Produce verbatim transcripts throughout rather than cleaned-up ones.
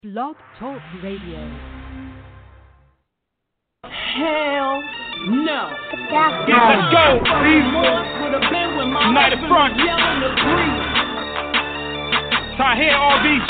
Blog Talk Radio. Hell no. Yeah, let's go. United Front. Tahir R B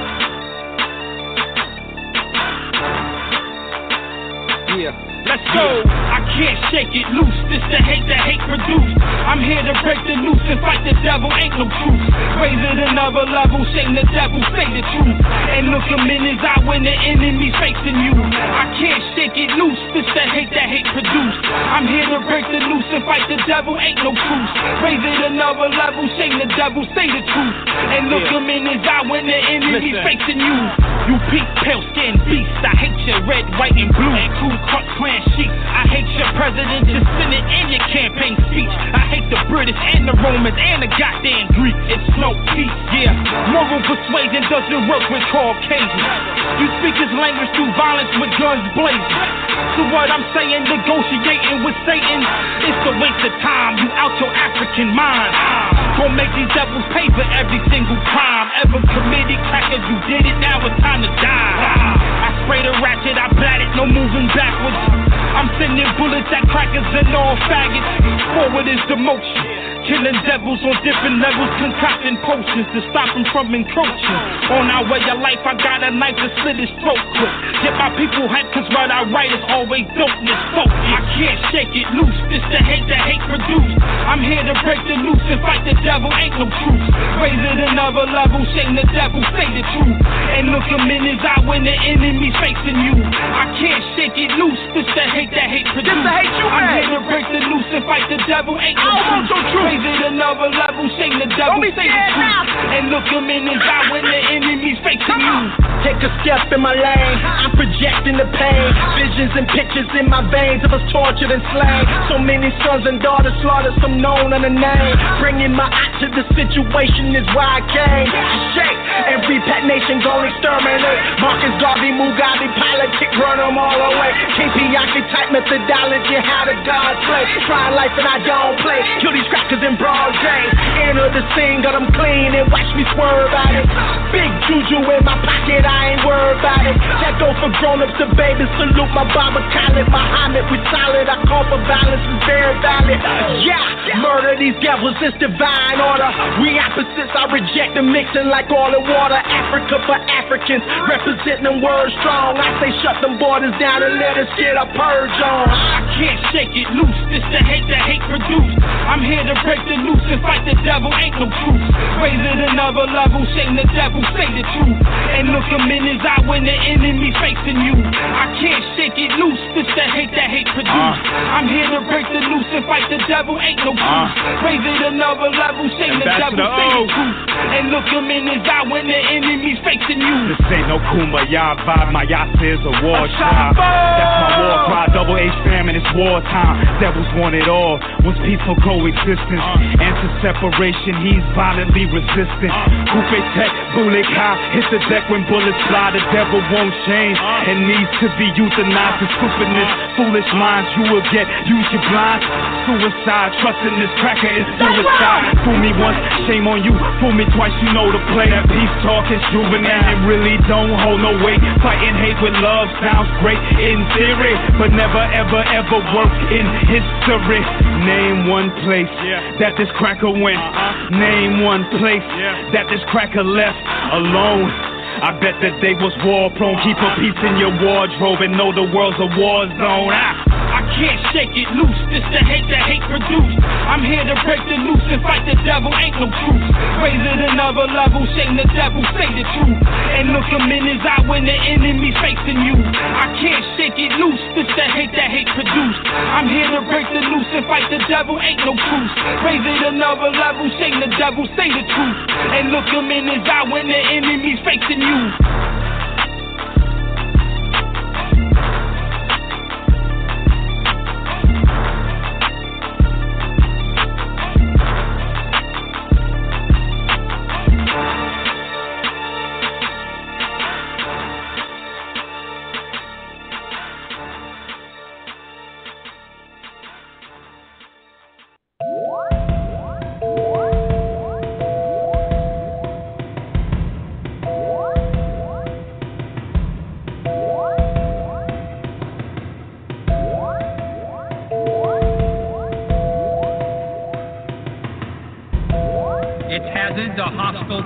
G. Yeah. Let's go. I can't shake it loose. This the hate that hate produce. I'm here to break the noose and fight the devil. Ain't no truth. Raise it another level. Shame the devil. Say the truth. And look him in his eye when the enemy's facing you. I can't shake it loose. This the hate that hate produce. I'm here to break the noose and fight the devil. Ain't no truth. Raise it another level. Shame the devil. Say the truth. And look him in his eye when the enemy's facing you. You peak pale skin beast. I hate your red, white, and blue. And Ku Klux Klan sheep. I hate your president, your senate, and your campaign speech. I hate the British and the Romans and the goddamn Greek. It's no peace, yeah. Moral persuasion doesn't work with Caucasians. You speak his language through violence with guns blazing. So what I'm saying, negotiating with Satan, it's a waste of time. You out your African mind. Gonna make these devils pay for every single crime ever committed. Crackers, you did it, now it's time to die. I spray the ratchet, I blat it, no moving backwards. I'm sending bullets at crackers and all faggots. Forward is the motion. Killing devils on different levels, concocting potions to stop them from encroaching on our way of life. I got a knife to slit his throat quick. Get my people hyped, cause what I write is always dopeness. Focus. I can't shake it loose. This the hate that hate produce. I'm here to break the noose and fight the devil. Ain't no truth. Raise it another level. Shame the devil. Say the truth. And look him in his eye when the enemy's facing you. I can't shake it loose. This the hate that hate produce. This the hate you I'm made. here to break the noose and fight the devil. Ain't no truth. truth. Raise it another level. Shame the devil. Don't be Say the scared truth. now. And look him in his eye when the enemy's facing you. Take a step in my lane, I'm projecting the pain. Visions and pictures in my veins of us tortured and slain. So many sons and daughters slaughtered, some known on the name. Bringing my eye to the situation is why I came. Shake, every pet nation gon' exterminate. Marcus Garvey, Mugabe, politic, run them all away. King Piafi type methodology, how the gods play. Try life and I don't play. Kill these crackers in broad day. Enter the scene, got them clean and watch me swerve at it. Big juju in my pocket, I ain't worried about it. That go for grown-ups to babies. Salute my Baba Khalid, Muhammad, we solid. I call for violence, is very valid. Yeah, murder these devils, it's divine order. We opposites, I reject them mixing like oil and water. Africa for Africans, representing them words strong. I say shut them borders down and let us get a purge on. I can't shake it loose. This the hate that hate produce. I'm here to break the noose and fight the devil. Ain't no truth. Raise it another level. Shame the devil. Say the truth. And look him in his eye when the enemy's facing you. I can't shake it loose. This the hate that hate produce. Uh, I'm here to break the noose and fight the devil. Ain't no truth. Uh, Raise it another level. Shame the devil. Say the truth. And look him in his eye when the enemy's facing you. This ain't no Kumbaya vibe. My Yasa is a war tribe. That's my war cry. Double H famine. It's wartime. Devils want it all. What's peaceful coexistence? Uh, Answer separation. He's violently resistant. Uh, Kupe Tech, Bulik high. Hit the deck when bullets fly. The devil won't change. It needs to be euthanized. The stupidness, foolish minds you will get. Use your blind. Suicide. Trusting this cracker is suicide. Fool me once, shame on you. Fool me twice, you know the play. That peace talk is juvenile. It really don't hold no weight. Fighting hate with love sounds great in theory, but never ever ever work in history. Name one place that this cracker went. Name one place that this cracker left alone. I bet that they was war prone. Keep a piece in your wardrobe and know the world's a war zone. Ah. I can't shake it loose. This the hate that hate produce. I'm here to break the noose and fight the devil. Ain't no truth. Raise it another level. Shame the devil. Say the truth. And look him in his eye when the enemy's facing you. I can't shake it loose. This the hate that hate produce. I'm here to break the noose and fight the devil. Ain't no truth. Raise it another level. Shame the devil. Say the truth. And look him in his eye when the enemy's facing you.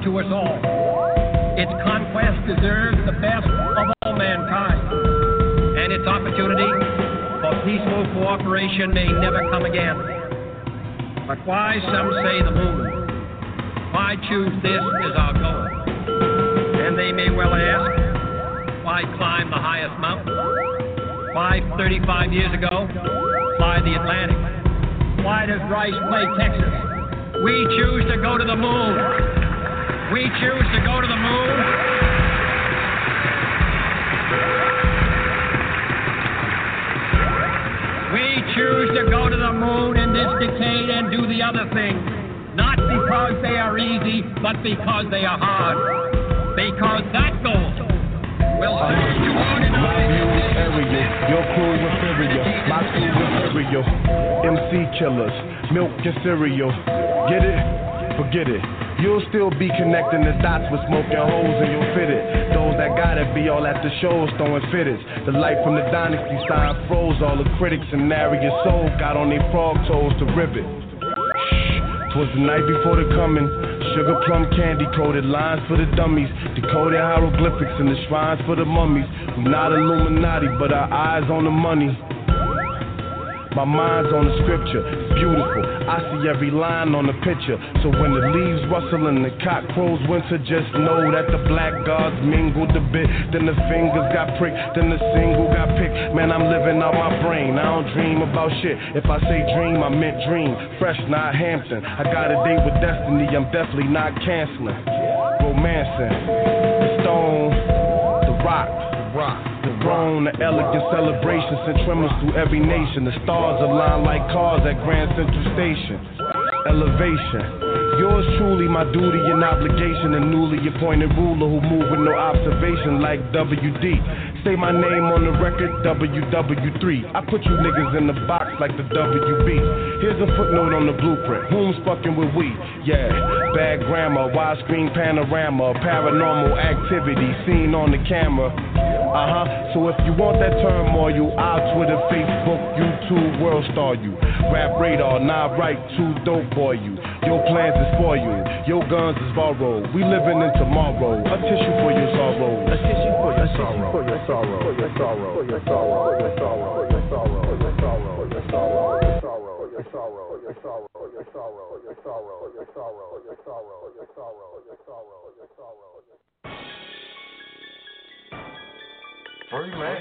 to us all. Its conquest deserves the best of all mankind, and its opportunity for peaceful cooperation may never come again. But why, some say, the moon? Why choose this as our goal? And they may well ask, why climb the highest mountain? Why, thirty-five years ago, fly the Atlantic? Why does Rice play Texas? We choose to go to the moon. We choose to go to the moon. We choose to go to the moon in this decade and do the other things. Not because they are easy, but because they are hard. Because that goal will serve you on and my view is area, your crew inferior, my crew inferior. M C killers, milk and cereal. Get it? Forget it. You'll still be connecting the dots with smoking holes and you'll fit it. Those that got it be all at the shows throwing fitteds. The light from the dynasty sign froze all the critics and Narius soul got on their frog toes to rivet. Twas the night before the coming. Sugar plum candy coated lines for the dummies. Decoded hieroglyphics in the shrines for the mummies. We not Illuminati, but our eyes on the money. My mind's on the scripture, it's beautiful. I see every line on the picture. So when the leaves rustle and the cock crows winter, just know that the black gods mingled a bit. Then the fingers got pricked, then the single got picked. Man, I'm living out my brain, I don't dream about shit. If I say dream, I meant dream. Fresh, not Hampton. I got a date with destiny, I'm definitely not canceling. Romancing, the stone, the rock, the rock. The throne, the elegant celebrations send tremors through every nation. The stars align like cars at Grand Central Station. Elevation. Yours truly, my duty and obligation. A newly appointed ruler who move with no observation like W D. Say my name on the record, W W three. I put you niggas in the box like the W B. Here's a footnote on the blueprint. Whom's fucking with we? Yeah, bad grammar, widescreen panorama, paranormal activity seen on the camera. Uh-huh, so if you want that turmoil, I'll Twitter, Facebook, YouTube, World Star you. Rap radar, nah right, too dope for you. Your plans is for you, your guns is borrowed. We living in tomorrow, a tissue for your sorrow. A tissue for your sorrow, for your sorrow, for your sorrow, for your sorrow, for your sorrow, for your sorrow, for your sorrow, for your sorrow, for your sorrow, for your sorrow, for your sorrow, for your sorrow, for your sorrow, for your sorrow, for your sorrow, for your sorrow, for your sorrow, for your sorrow, for your sorrow. Free man,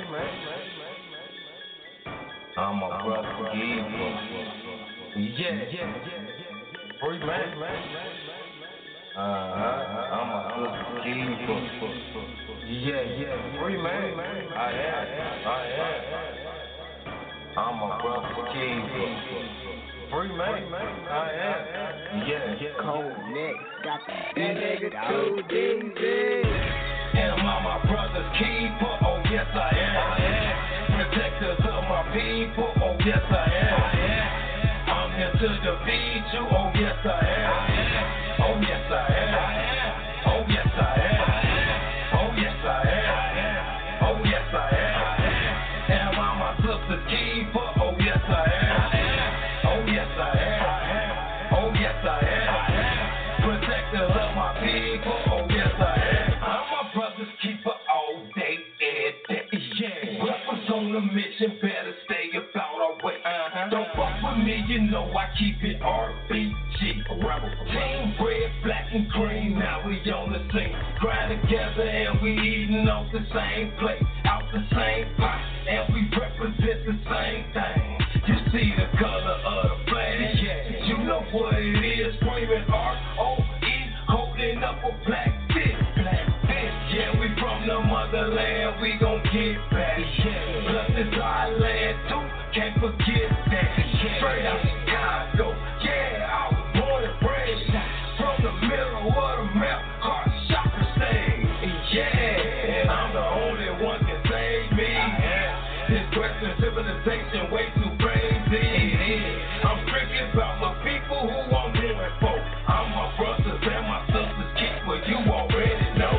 I'm a brother keeper. Yeah, yeah, free man. Uh, I'm a brother keeper. Yeah, yeah, free man. I am, I am. I'm a brother keeper. Free man, I am. Yeah, yeah. Cold neck, got that nigga two D's. Am I my brother's keeper? Oh yes I am. Protectors of my people? Oh yes I am. I'm here to defeat you? Oh yes I am. Oh yes I am. Oh yes I am. Oh yes I am. Oh yes I am. Am I my sister's keeper? Oh yes I am. Oh yes I am. Oh yes I am. Protectors of my people? Oh yes I am. Keeper all day, every day. Yeah. Rappers on a mission, better stay about our way. Uh-huh. Don't fuck with me, you know I keep it R B G. Rebel team, red, black, and green. Now we on the scene. Grind together and we eating off the same plate, out the same pot, and we represent the same thing. You see the color of the flag? Yeah. You know what it is. Screaming R O E, holding up a black fist. Yeah, we from the motherland, we gon' get back. Yeah. Plus it's our land too, can't forget that. Yeah. Straight out Chicago, yeah, I was born and raised from the middle of the map, hard shopping stage. Yeah, and I'm the only one can save me. This Western civilization way too crazy. I'm thinking about my people who I'm living for. I'm my brothers and my sisters, keep what you already know.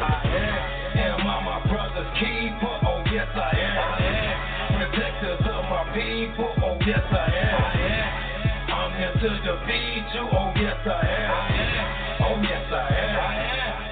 Keeper, oh yes I am. Protectors of my people, oh yes I am. I'm here to defeat you, oh yes I am. Oh yes I am.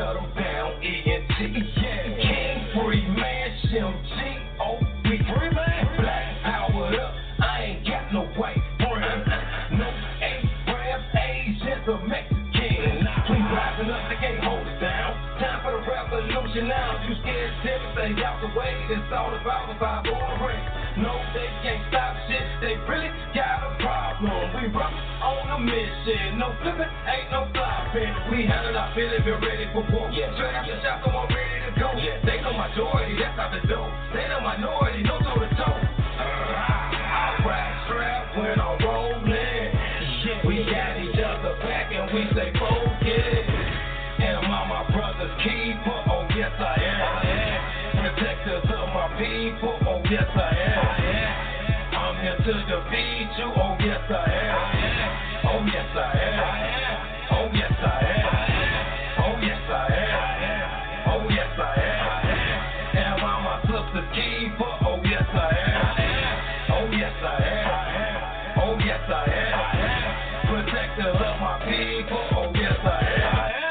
shut them down, E N T. Yeah. King Free Man, Shim G O B. Free Man. Black powered up, I ain't got no white friends. No Arab, Asians, or Mexicans. We rising up, they can't hold us down. Time for the revolution now. You scared to stay out the way. It's all about the five on the race. No, they can't stop shit. They really got a problem. We rock on a mission. No flipping, ain't no flopping. We handle our feeling, be ready for war. Yeah. Straight out the shop, so I'm ready to go. Yeah. They know majority, that's out the door. They know minority, no toe to toe. I rap strap when I'm rolling. We got each other back and we stay focused. And I'm on my brother's keeper. Oh yes I am. Protectors of my people. Oh yes I am. I'm here to defeat you. Oh yes I am. Oh yes I am. Oh yes I am. Oh yes I am. Oh yes I am. And I'm my sister's keeper. Oh yes I am. Oh yes I am. Oh yes I am. Protectors of my people. Oh yes I am.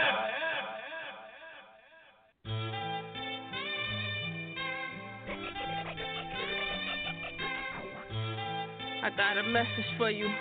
I got a message for you.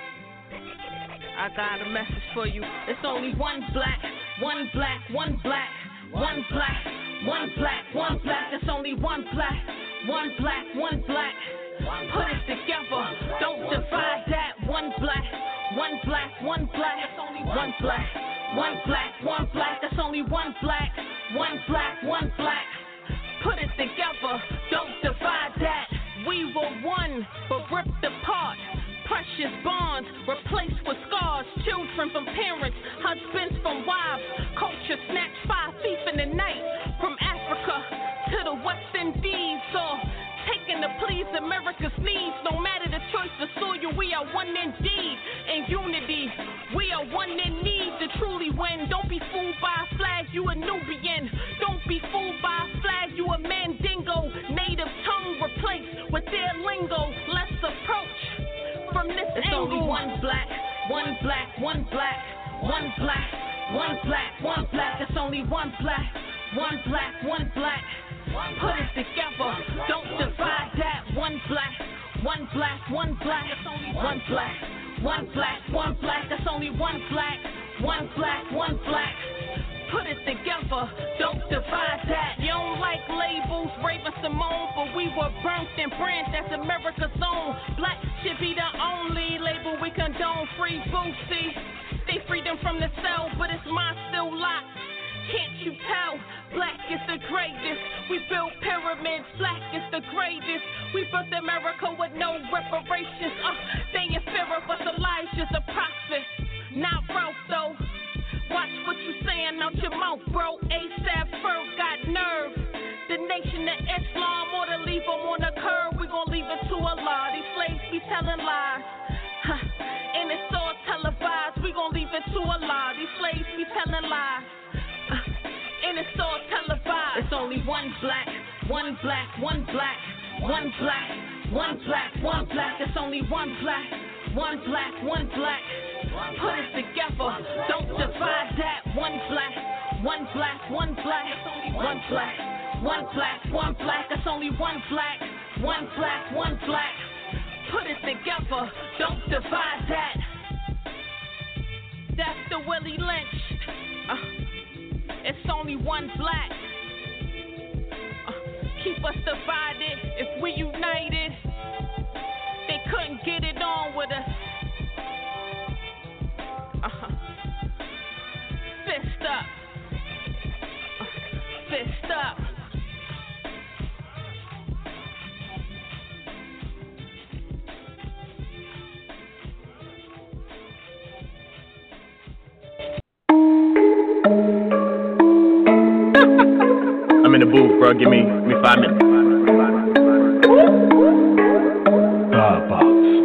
I got a message for you. It's only one black, one black, one black, one black, one black, one black. It's only one black, one black, one black. Put it together. Don't divide that. One black, one black, one black. It's only one black, one black, one black. That's only one black, one black, one black. Put it together. Don't divide that. We were one, but ripped apart. Precious bonds replaced with scars. Children from parents, husbands from wives. Culture snatched by a thief in the night. From Africa to the West Indies. Or taking to please America's needs. No matter the choice of soil, we are one indeed. In unity, we are one in need to truly win. Don't be fooled by a flag, you a Nubian. Don't be fooled by a flag, you a Mandingo. Native tongue replaced with their lingo. Let's approach from this it's angle. Only one black, one black, one black, one black, one black, one black. It's only one black, one black, one black. Put it together, don't divide that. One black, one black, one black. It's only one black, one black, one black. That's only one black, one black, one black. Put it together, don't divide that. You don't like labels, Raven Simone, but we were burnt and branded as America's own. Black should be the only label we condone. Free Boosie, they freed them from the cell, but it's mine still locked. Can't you tell? Black is the greatest. We built pyramids. Black is the greatest. We built America with no reparations. Uh, they in fear of us. Elijah's a prophet, not Ralph though. Watch what you saying out your mouth, bro. ASAP Ferg got nerve. The nation of Islam or to leave them on the curb. We gon' leave it to Allah. These slaves be telling lies. Huh. And it's all televised. We gon' leave it to Allah. These slaves be telling lies. And it's all televised. It's only one black, one black, one black, one black, one black, one black. It's only one black, one black, one black. Put it together, don't divide that. One black, one black, one black, one black, one black, one black. That's only one black, one black, one black. Put it together, don't divide that. That's the Willie Lynch. Uh, It's only one black. Uh, keep us divided. If we united, they couldn't get it on with us. Uh-huh. Fist up. Uh, fist up. I'm in the booth, bro. Give me, give me five minutes. God box.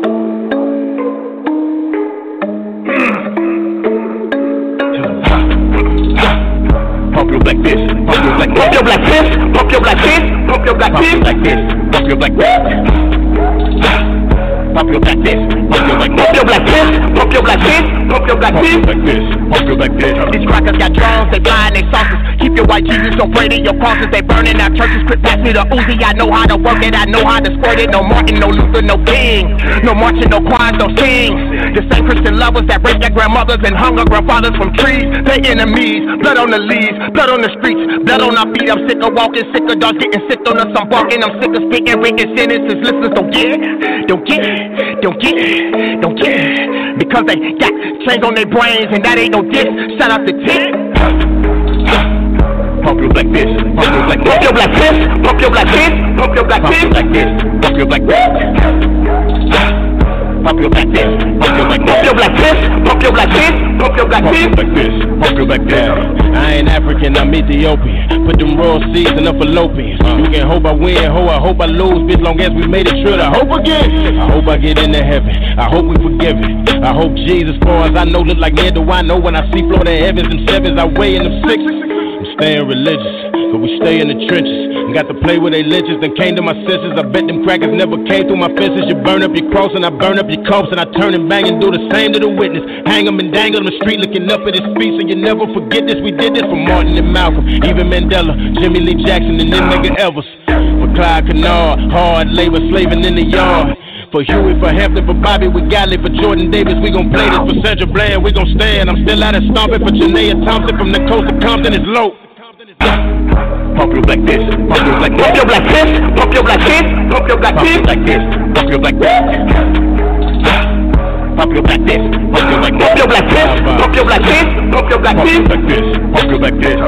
Pump your black fist. Pump your black. Pump your black fist. Pump your black fist. Pump your black fist. Pump your black fist. Pump your black fist. Pump your black. Pump your black fist. Pump your black fist. Pump your black fist. Pump your black fist. pump your black fist. These crackers got drones, they flying they saucers. Keep your white Jesus, don't pray to your crosses. They burning our churches, quit pass me the Uzi. I know how to work it, I know how to squirt it. No Martin, no Luther, no King. No marching, no choirs, no sing. The same Christian lovers that rape their grandmothers and hung our grandfathers from trees. They enemies, blood on the leaves, blood on the streets, blood on our feet. I'm sick of walking, sick of dogs getting sick on us. I'm barking, I'm sick of speaking written sentences. Listeners don't get, don't get, don't get, don't get. Because they got chains on their brains and that ain't no diss. Shout out to Tick. Pump your black fist, pump your black, pump your black fist, pump your black fist, pump your black fist, pump your black fist, pump your black fist, pump your black, pump your black fist, pump your black fist, pump your black fist, pump your black fist. I ain't African, I'm Ethiopian. Put them raw seeds enough fallopians. You can hope I win, ho, I hope I lose. Bitch, long as we made it sure to hope again. I hope I get into heaven. I hope we forgive it. I hope Jesus, far as I know, look like near do I know when I see Florida heavens and sevens. I weigh in them sixes. I'm staying religious, but we stay in the trenches. Got to play with they lynches and came to my senses. I bet them crackers never came through my fences. You burn up your cross and I burn up your corpse, and I turn and bang and do the same to the witness. Hang them and dangle on the street looking up at his feet, so you never forget this. We did this for Martin and Malcolm, even Mandela, Jimmy Lee Jackson, and then Medgar Evers. For Clyde Kennard, hard labor slaving in the yard. For Huey, for Hampton, for Bobby, we got it. For Jordan Davis, we gon' play this. For Sandra Bland, we gon' stand. I'm still out of stomping. For Janaea Thompson, from the coast of Compton, it's low. Pump your black fist, pump your black, pump your black fist, pump your black fist, pump your black fist, pump your black fist, pump your black fist, pump your black, pump your black fist, pump your black fist, pump your black fist, pump your black fist.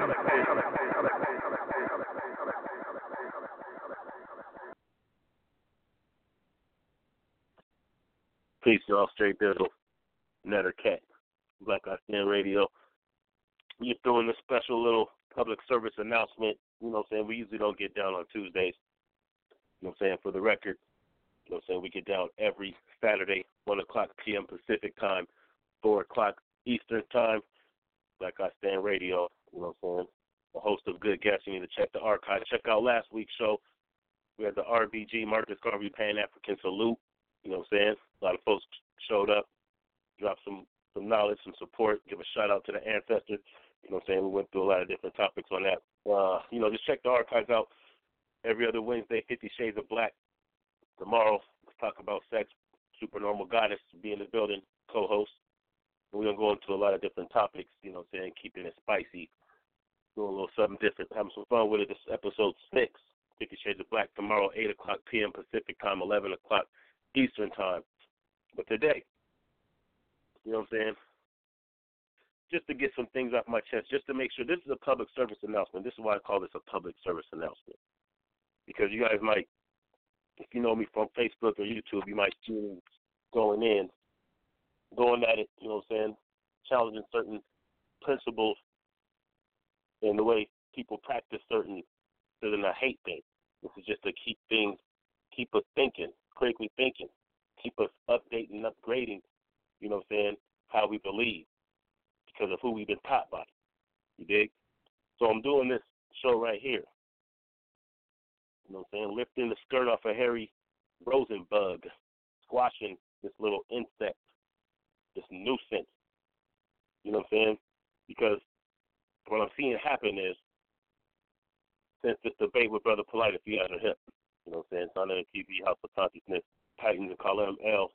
Peace, y'all. Straight Bizzle, Netter Cat, Black Guy Stand Radio. We're doing a special little public service announcement. You know what I'm saying? We usually don't get down on Tuesdays. You know what I'm saying? For the record, you know what I'm saying? We get down every Saturday, one o'clock p.m. Pacific time, four o'clock Eastern time. Black Guy Stand Radio. You know what I'm saying? A host of good guests. You need to check the archive. Check out last week's show. We had the R B G, Marcus Garvey Pan-African Salute. You know what I'm saying? A lot of folks showed up, dropped some, some knowledge, some support, give a shout-out to the ancestors. You know what I'm saying? We went through a lot of different topics on that. Uh, you know, just check the archives out. Every other Wednesday, Fifty Shades of Black. Tomorrow, let's talk about sex. Supernormal Goddess will be in the building, co-host. We're going to go into a lot of different topics, you know what I'm saying, keeping it spicy, doing a little something different, having some fun with it. This is episode six, Fifty Shades of Black, tomorrow, eight o'clock p.m. Pacific time, eleven o'clock Eastern time. But today, you know what I'm saying, just to get some things off my chest, just to make sure, this is a public service announcement. This is why I call this a public service announcement. Because you guys might, if you know me from Facebook or YouTube, you might see me going in, going at it, you know what I'm saying, challenging certain principles and the way people practice certain, certain a hate thing. This is just to keep things, keep us thinking, critically thinking, keep us updating, upgrading, you know what I'm saying, how we believe because of who we've been taught by. You dig? So I'm doing this show right here. You know what I'm saying? Lifting the skirt off of Harry Rosenbug, squashing this little insect, this nuisance. You know what I'm saying? Because what I'm seeing happen is, since this debate with Brother Polite, if you guys are hip, you know what I'm saying? It's on the T V, House of Consciousness, Titans, and call them L.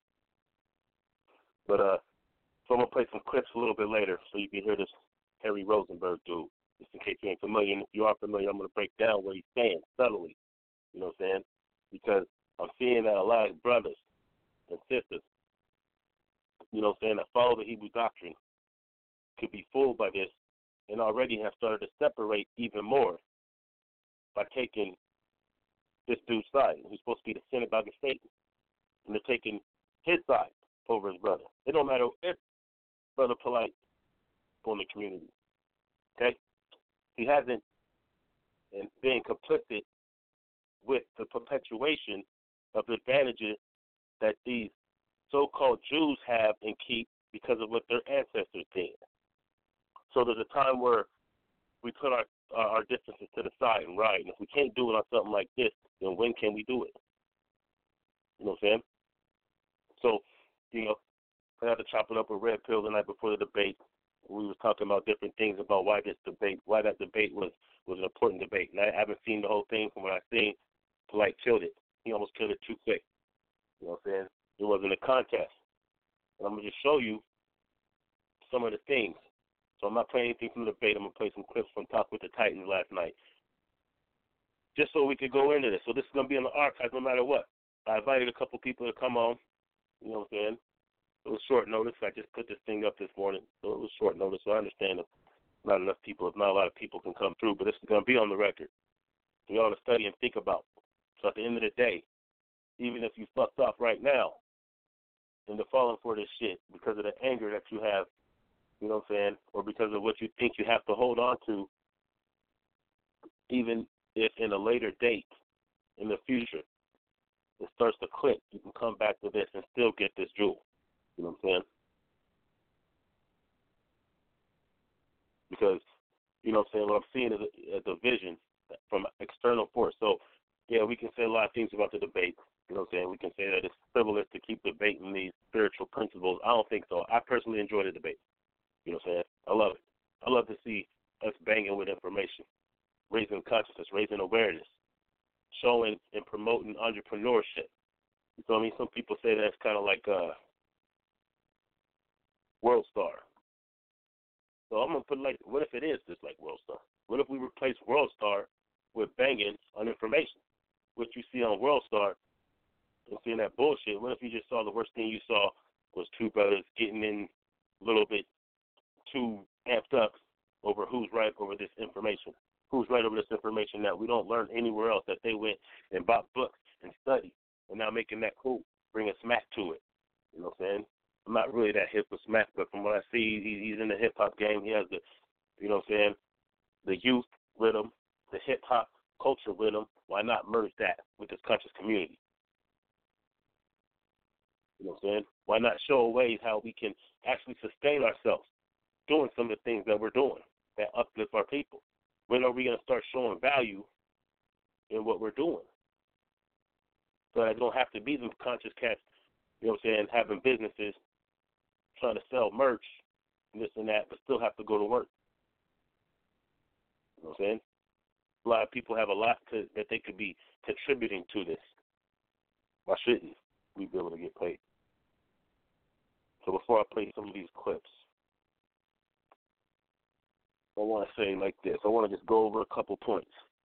But, uh, so I'm going to play some clips a little bit later so you can hear this Harry Rosenberg dude, just in case you ain't familiar. And if you are familiar, I'm going to break down where he's stands subtly, you know what I'm saying? Because I'm seeing that a lot of brothers and sisters, you know what I'm saying, that follow the Hebrew doctrine could be fooled by this and already have started to separate even more by taking this dude's side. He's supposed to be the synagogue of Satan. And they're taking his side over his brother. It don't matter if Brother Polite on the community. Okay? He hasn't been complicit with the perpetuation of the advantages that these so-called Jews have and keep because of what their ancestors did. So there's a time where we put our our differences to the side and right. And if we can't do it on something like this, then when can we do it? You know what I'm saying? So, you know, I had to chop it up with Red Pill the night before the debate. We were talking about different things about why this debate, why that debate was, was an important debate. And I haven't seen the whole thing. From what I've seen, Polite killed it. He almost killed it too quick. You know what I'm saying? It wasn't a contest. And I'm going to just show you some of the things. So I'm not playing anything from the debate. I'm going to play some clips from Talk with the Titans last night. Just so we could go into this. So this is going to be in the archive no matter what. I invited a couple people to come on. You know what I'm saying? It was short notice. I just put this thing up this morning, so it was short notice. So I understand if not enough people, if not a lot of people can come through, but this is going to be on the record. We ought to study and think about. So at the end of the day, even if you fucked up right now into falling for this shit because of the anger that you have, you know what I'm saying, or because of what you think you have to hold on to, even if in a later date in the future it starts to click, you can come back to this and still get this jewel. You know what I'm saying? Because, you know what I'm saying, what I'm seeing is a, is a vision from external force. So, yeah, we can say a lot of things about the debate. You know what I'm saying? We can say that it's frivolous to keep debating these spiritual principles. I don't think so. I personally enjoy the debate. You know what I'm saying? I love it. I love to see us banging with information, raising consciousness, raising awareness, showing and promoting entrepreneurship. You know what I mean? Some people say that's kind of like uh, World Star. So I'm going to put it like, what if it is just like World Star? What if we replace World Star with banging on information? What you see on World Star and seeing that bullshit, what if you just saw the worst thing you saw was two brothers getting in a little bit too amped up over who's right over this information? Who's right over this information that we don't learn anywhere else, that they went and bought books and studied and now making that cool, bringing smack to it. You know what I'm saying? I'm not really that hip with smack, but from what I see, he's in the hip-hop game. He has the, you know what I'm saying, the youth with him, the hip-hop culture with him. Why not merge that with this conscious community? You know what I'm saying? Why not show ways how we can actually sustain ourselves doing some of the things that we're doing that uplift our people? When are we going to start showing value in what we're doing? So I don't have to be the conscious cats, you know what I'm saying, having businesses, trying to sell merch, and this and that, but still have to go to work. You know what I'm saying? A lot of people have a lot to, that they could be contributing to this. Why shouldn't we be able to get paid? So before I play some of these clips, I want to say like this. I want to just go over a couple points.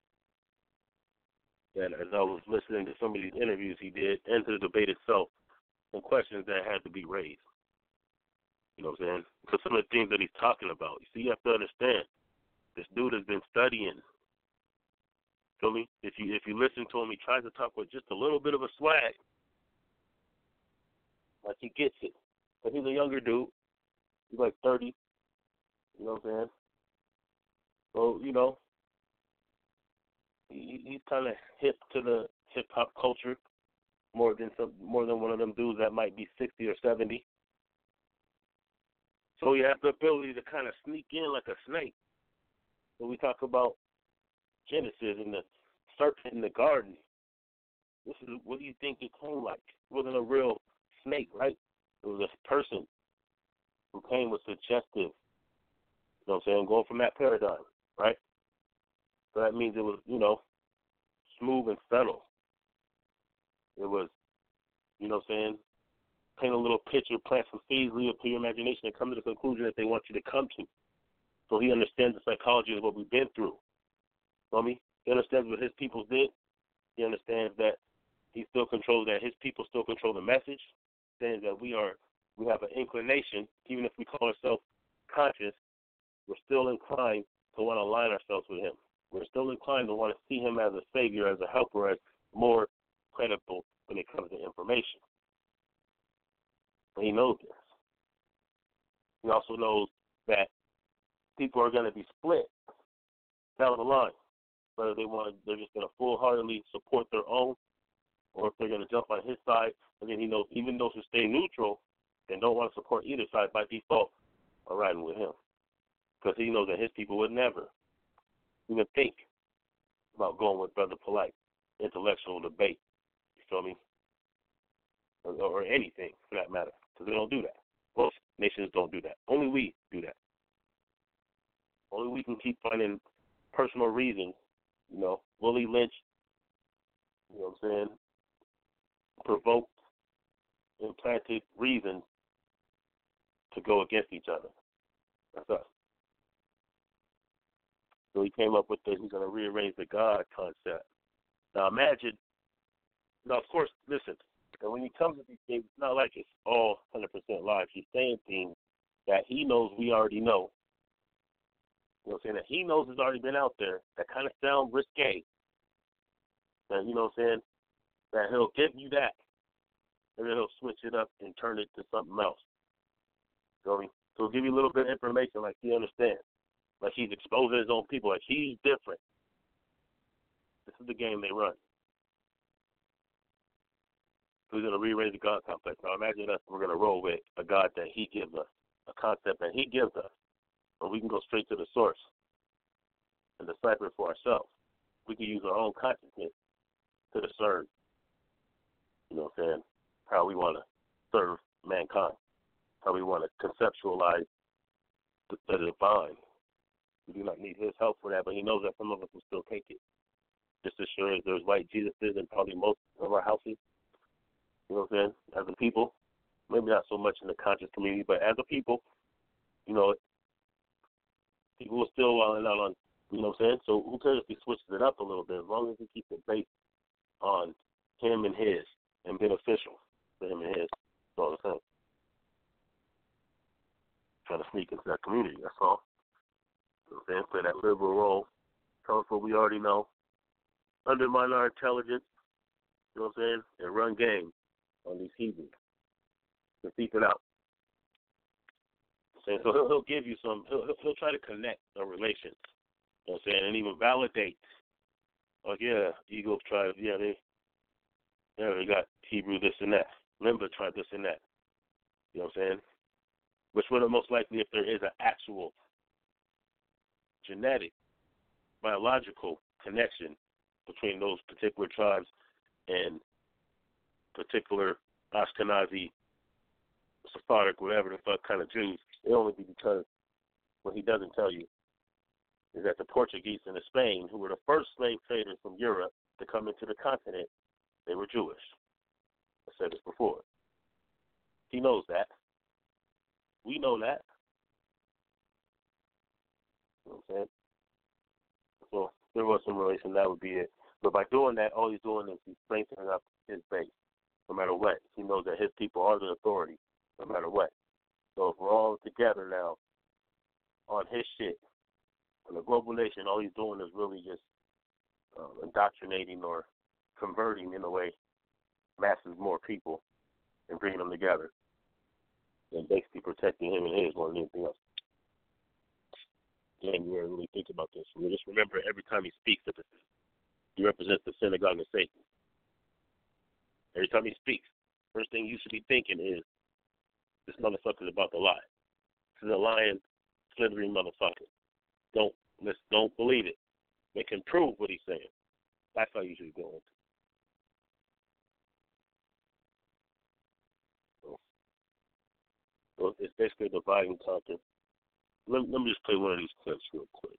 And as I was listening to some of these interviews he did and to the debate itself, some questions that had to be raised. You know what I'm saying? Because some of the things that he's talking about, you see, you have to understand, this dude has been studying. Feel me? If you if you listen to him, he tries to talk with just a little bit of a swag. Like he gets it. But he's a younger dude. He's like thirty. You know what I'm saying? So, you know, he, he's kind of hip to the hip-hop culture more than some, more than one of them dudes that might be sixty or seventy. So you have the ability to kind of sneak in like a snake. When we talk about Genesis and the serpent in the garden, this is, what do you think it came like? It wasn't a real snake, right? It was a person who came with suggestive, you know what I'm saying, going from that paradigm, right? So that means it was, you know, smooth and subtle. It was, you know what I'm saying, paint a little picture, plant some seeds, leave it to your imagination, and come to the conclusion that they want you to come to. So he understands the psychology of what we've been through. You know me? He understands what his people did. He understands that he still controls, that his people still control the message. Saying that we are, we have an inclination, even if we call ourselves conscious, we're still inclined to want to align ourselves with him. We're still inclined to want to see him as a savior, as a helper, as more credible when it comes to information. And he knows this. He also knows that people are going to be split down the line, whether they want to, they're just going to full-heartedly support their own, or if they're going to jump on his side. And then he knows even those who stay neutral and don't want to support either side by default are riding with him, because he knows that his people would never even think about going with Brother Polite, intellectual debate. You feel me? Or, or anything for that matter, because they don't do that. Most nations don't do that. Only we do that. Only we can keep finding personal reasons, you know, Willie Lynch, you know what I'm saying, provoked, implanted reasons to go against each other. That's us. So he came up with this, he's going to rearrange the God concept. Now imagine, now of course, listen, and when he comes with these things, it's not like it's all one hundred percent live. He's saying things that he knows we already know. You know what I'm saying? That he knows has already been out there that kind of sound risque. And you know what I'm saying? That he'll give you that, and then he'll switch it up and turn it to something else. So he'll give you a little bit of information like he understands. Like he's exposing his own people. Like he's different. This is the game they run. So he's going to rearrange the God complex. Now imagine us, we're going to roll with a God that he gives us, a concept that he gives us, and we can go straight to the source and decipher it for ourselves. We can use our own consciousness to discern, you know what I'm saying, how we want to serve mankind, how we want to conceptualize the, the divine. We do not need his help for that, but he knows that some of us will still take it. Just as sure as there's white Jesuses in probably most of our houses. You know what I'm saying? As a people, maybe not so much in the conscious community, but as a people, you know, people will still uh, out on, you know what I'm saying? So who cares if he switches it up a little bit, as long as he keeps it based on him and his and beneficial for him and his. That's all I'm saying. Trying to sneak into that community, that's all. You know what I'm saying? Play that liberal role. Tell us what we already know. Undermine our intelligence. You know what I'm saying? And run game on these heathens. To seek it out. So he'll, he'll give you some, he'll, he'll try to connect the relations. You know what I'm saying? And even validate. Like, yeah, Eagles tried, yeah, they, yeah, they got Hebrew this and that. Limba tried this and that. You know what I'm saying? Which would have most likely, if there is an actual genetic, biological connection between those particular tribes and particular Ashkenazi, Sephardic, whatever the fuck kind of Jews, it only be because what he doesn't tell you is that the Portuguese and the Spain, who were the first slave traders from Europe to come into the continent, they were Jewish. I said this before. He knows that. We know that. You know what I'm saying? So if there was some relation, that would be it. But by doing that, all he's doing is he's strengthening up his base, no matter what. He knows that his people are the authority, no matter what. So if we're all together now on his shit, in the global nation, all he's doing is really just uh, indoctrinating or converting, in a way, masses more people and bringing them together and basically protecting him and his more than anything else. Again, you really think about this. I mean, just remember, every time he speaks, he represents the synagogue of Satan. Every time he speaks, first thing you should be thinking is, this motherfucker's about to lie. This is a lying, slithering motherfucker. Don't let's don't believe it. They can prove what he's saying. That's how you should go into. So, so it's basically a divide and conquer. Let, let me just play one of these clips real quick.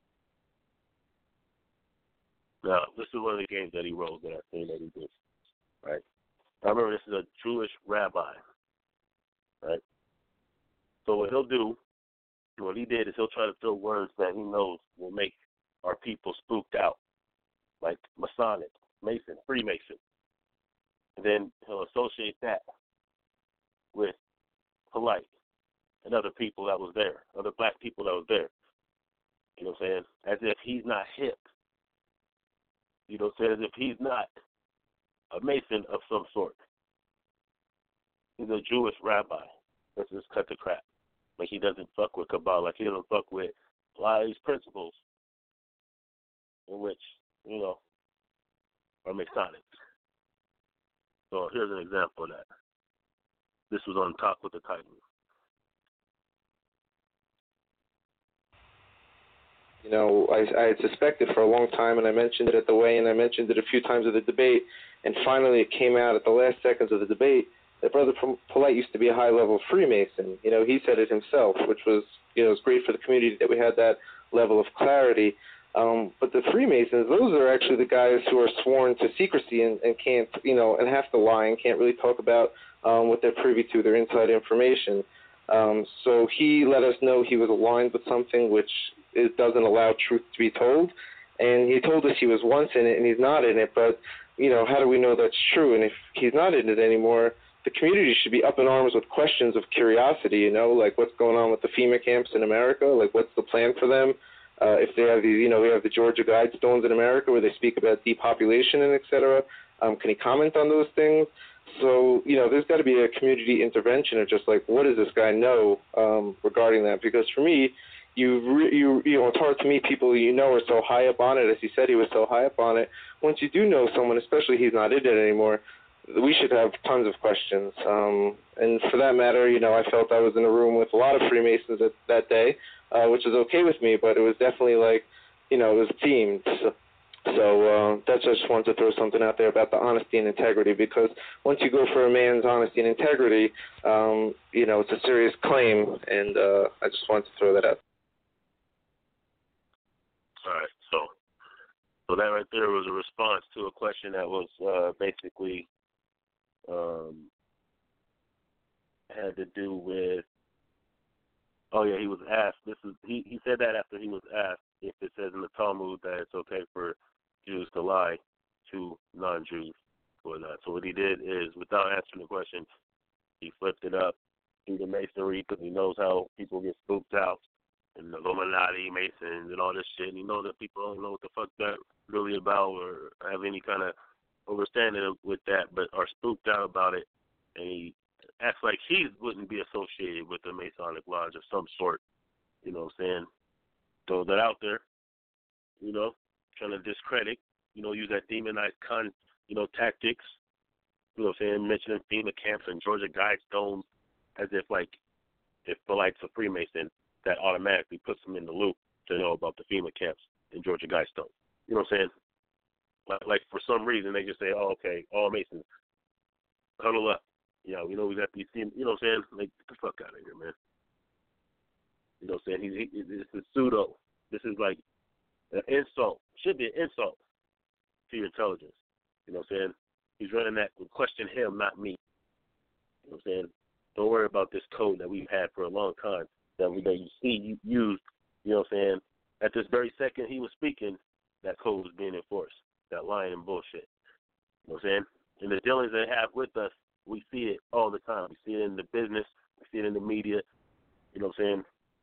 Now, this is one of the games that he wrote that I've seen that he did. Right? I remember this is a Jewish rabbi. Right? So what he'll do, what he did is he'll try to throw words that he knows will make our people spooked out, like Masonic, Mason, Freemason. And then he'll associate that with polite and other people that was there, other black people that was there. You know what I'm saying? As if he's not hip. You know what I'm saying? As if he's not a Mason of some sort. He's a Jewish rabbi. Let's just cut the crap. Like he doesn't fuck with Kabbalah. Like he doesn't fuck with a lot of these principles in which, you know, are Masonic. So here's an example of that. This was on Talk with the Titan. You know, I, I had suspected for a long time, and I mentioned it at the weigh-in, I mentioned it a few times at the debate, and finally it came out at the last seconds of the debate that Brother Polite used to be a high-level Freemason. You know, he said it himself, which was, you know, it was great for the community that we had that level of clarity. Um, but the Freemasons, those are actually the guys who are sworn to secrecy and, and can't, you know, and have to lie and can't really talk about um, what they're privy to, their inside information. Um, so he let us know he was aligned with something which it doesn't allow truth to be told. And he told us he was once in it and he's not in it. But, you know, how do we know that's true? And if he's not in it anymore, the community should be up in arms with questions of curiosity, you know, like what's going on with the FEMA camps in America? Like what's the plan for them? Uh, if they have these, you know, we have the Georgia Guidestones in America where they speak about depopulation and et cetera. Um, can he comment on those things? So, you know, there's got to be a community intervention of just like, what does this guy know um, regarding that? Because for me, you, re- you, you know, it's hard to meet people you know are so high up on it. As he said, he was so high up on it. Once you do know someone, especially he's not in it anymore, we should have tons of questions. Um, and for that matter, you know, I felt I was in a room with a lot of Freemasons that, that day. Uh, which is okay with me, but it was definitely like, you know, it was themed. So, so uh, that's I just wanted to throw something out there about the honesty and integrity, because once you go for a man's honesty and integrity, um, you know, it's a serious claim, and uh, I just wanted to throw that out. All right, so so that right there was a response to a question that was uh, basically um, had to do with. Oh yeah, he was asked. This is he, he said that after he was asked if it says in the Talmud that it's okay for Jews to lie to non-Jews or not. So what he did is, without answering the question, he flipped it up through the Masonry, because he knows how people get spooked out and the Illuminati, Masons, and all this shit. And he knows that people don't know what the fuck that really about or have any kind of understanding with that, but are spooked out about it. And he acts like he wouldn't be associated with the Masonic Lodge of some sort, you know what I'm saying? Throw that out there, you know, trying to discredit, you know, use that demonized con, you know, tactics, you know what I'm saying, mentioning FEMA camps and Georgia Guidestones as if, like, if Polite's a Freemason, that automatically puts them in the loop to know about the FEMA camps and Georgia Guidestones. You know what I'm saying? Like, like for some reason, they just say, oh, okay, all Masons, huddle up. You know, you know, we got these teams, you know what I'm saying? Like, get the fuck out of here, man. You know what I'm saying? He's, he, this is pseudo. This is like an insult. Should be an insult to your intelligence. You know what I'm saying? He's running that, question him, not me. You know what I'm saying? Don't worry about this code that we've had for a long time that we that you see used, you know what I'm saying? At this very second he was speaking, that code was being enforced. That lying and bullshit. You know what I'm saying? And the dealings they have with us, we see it all the time. We see it in the business. We see it in the media. You know what I'm saying?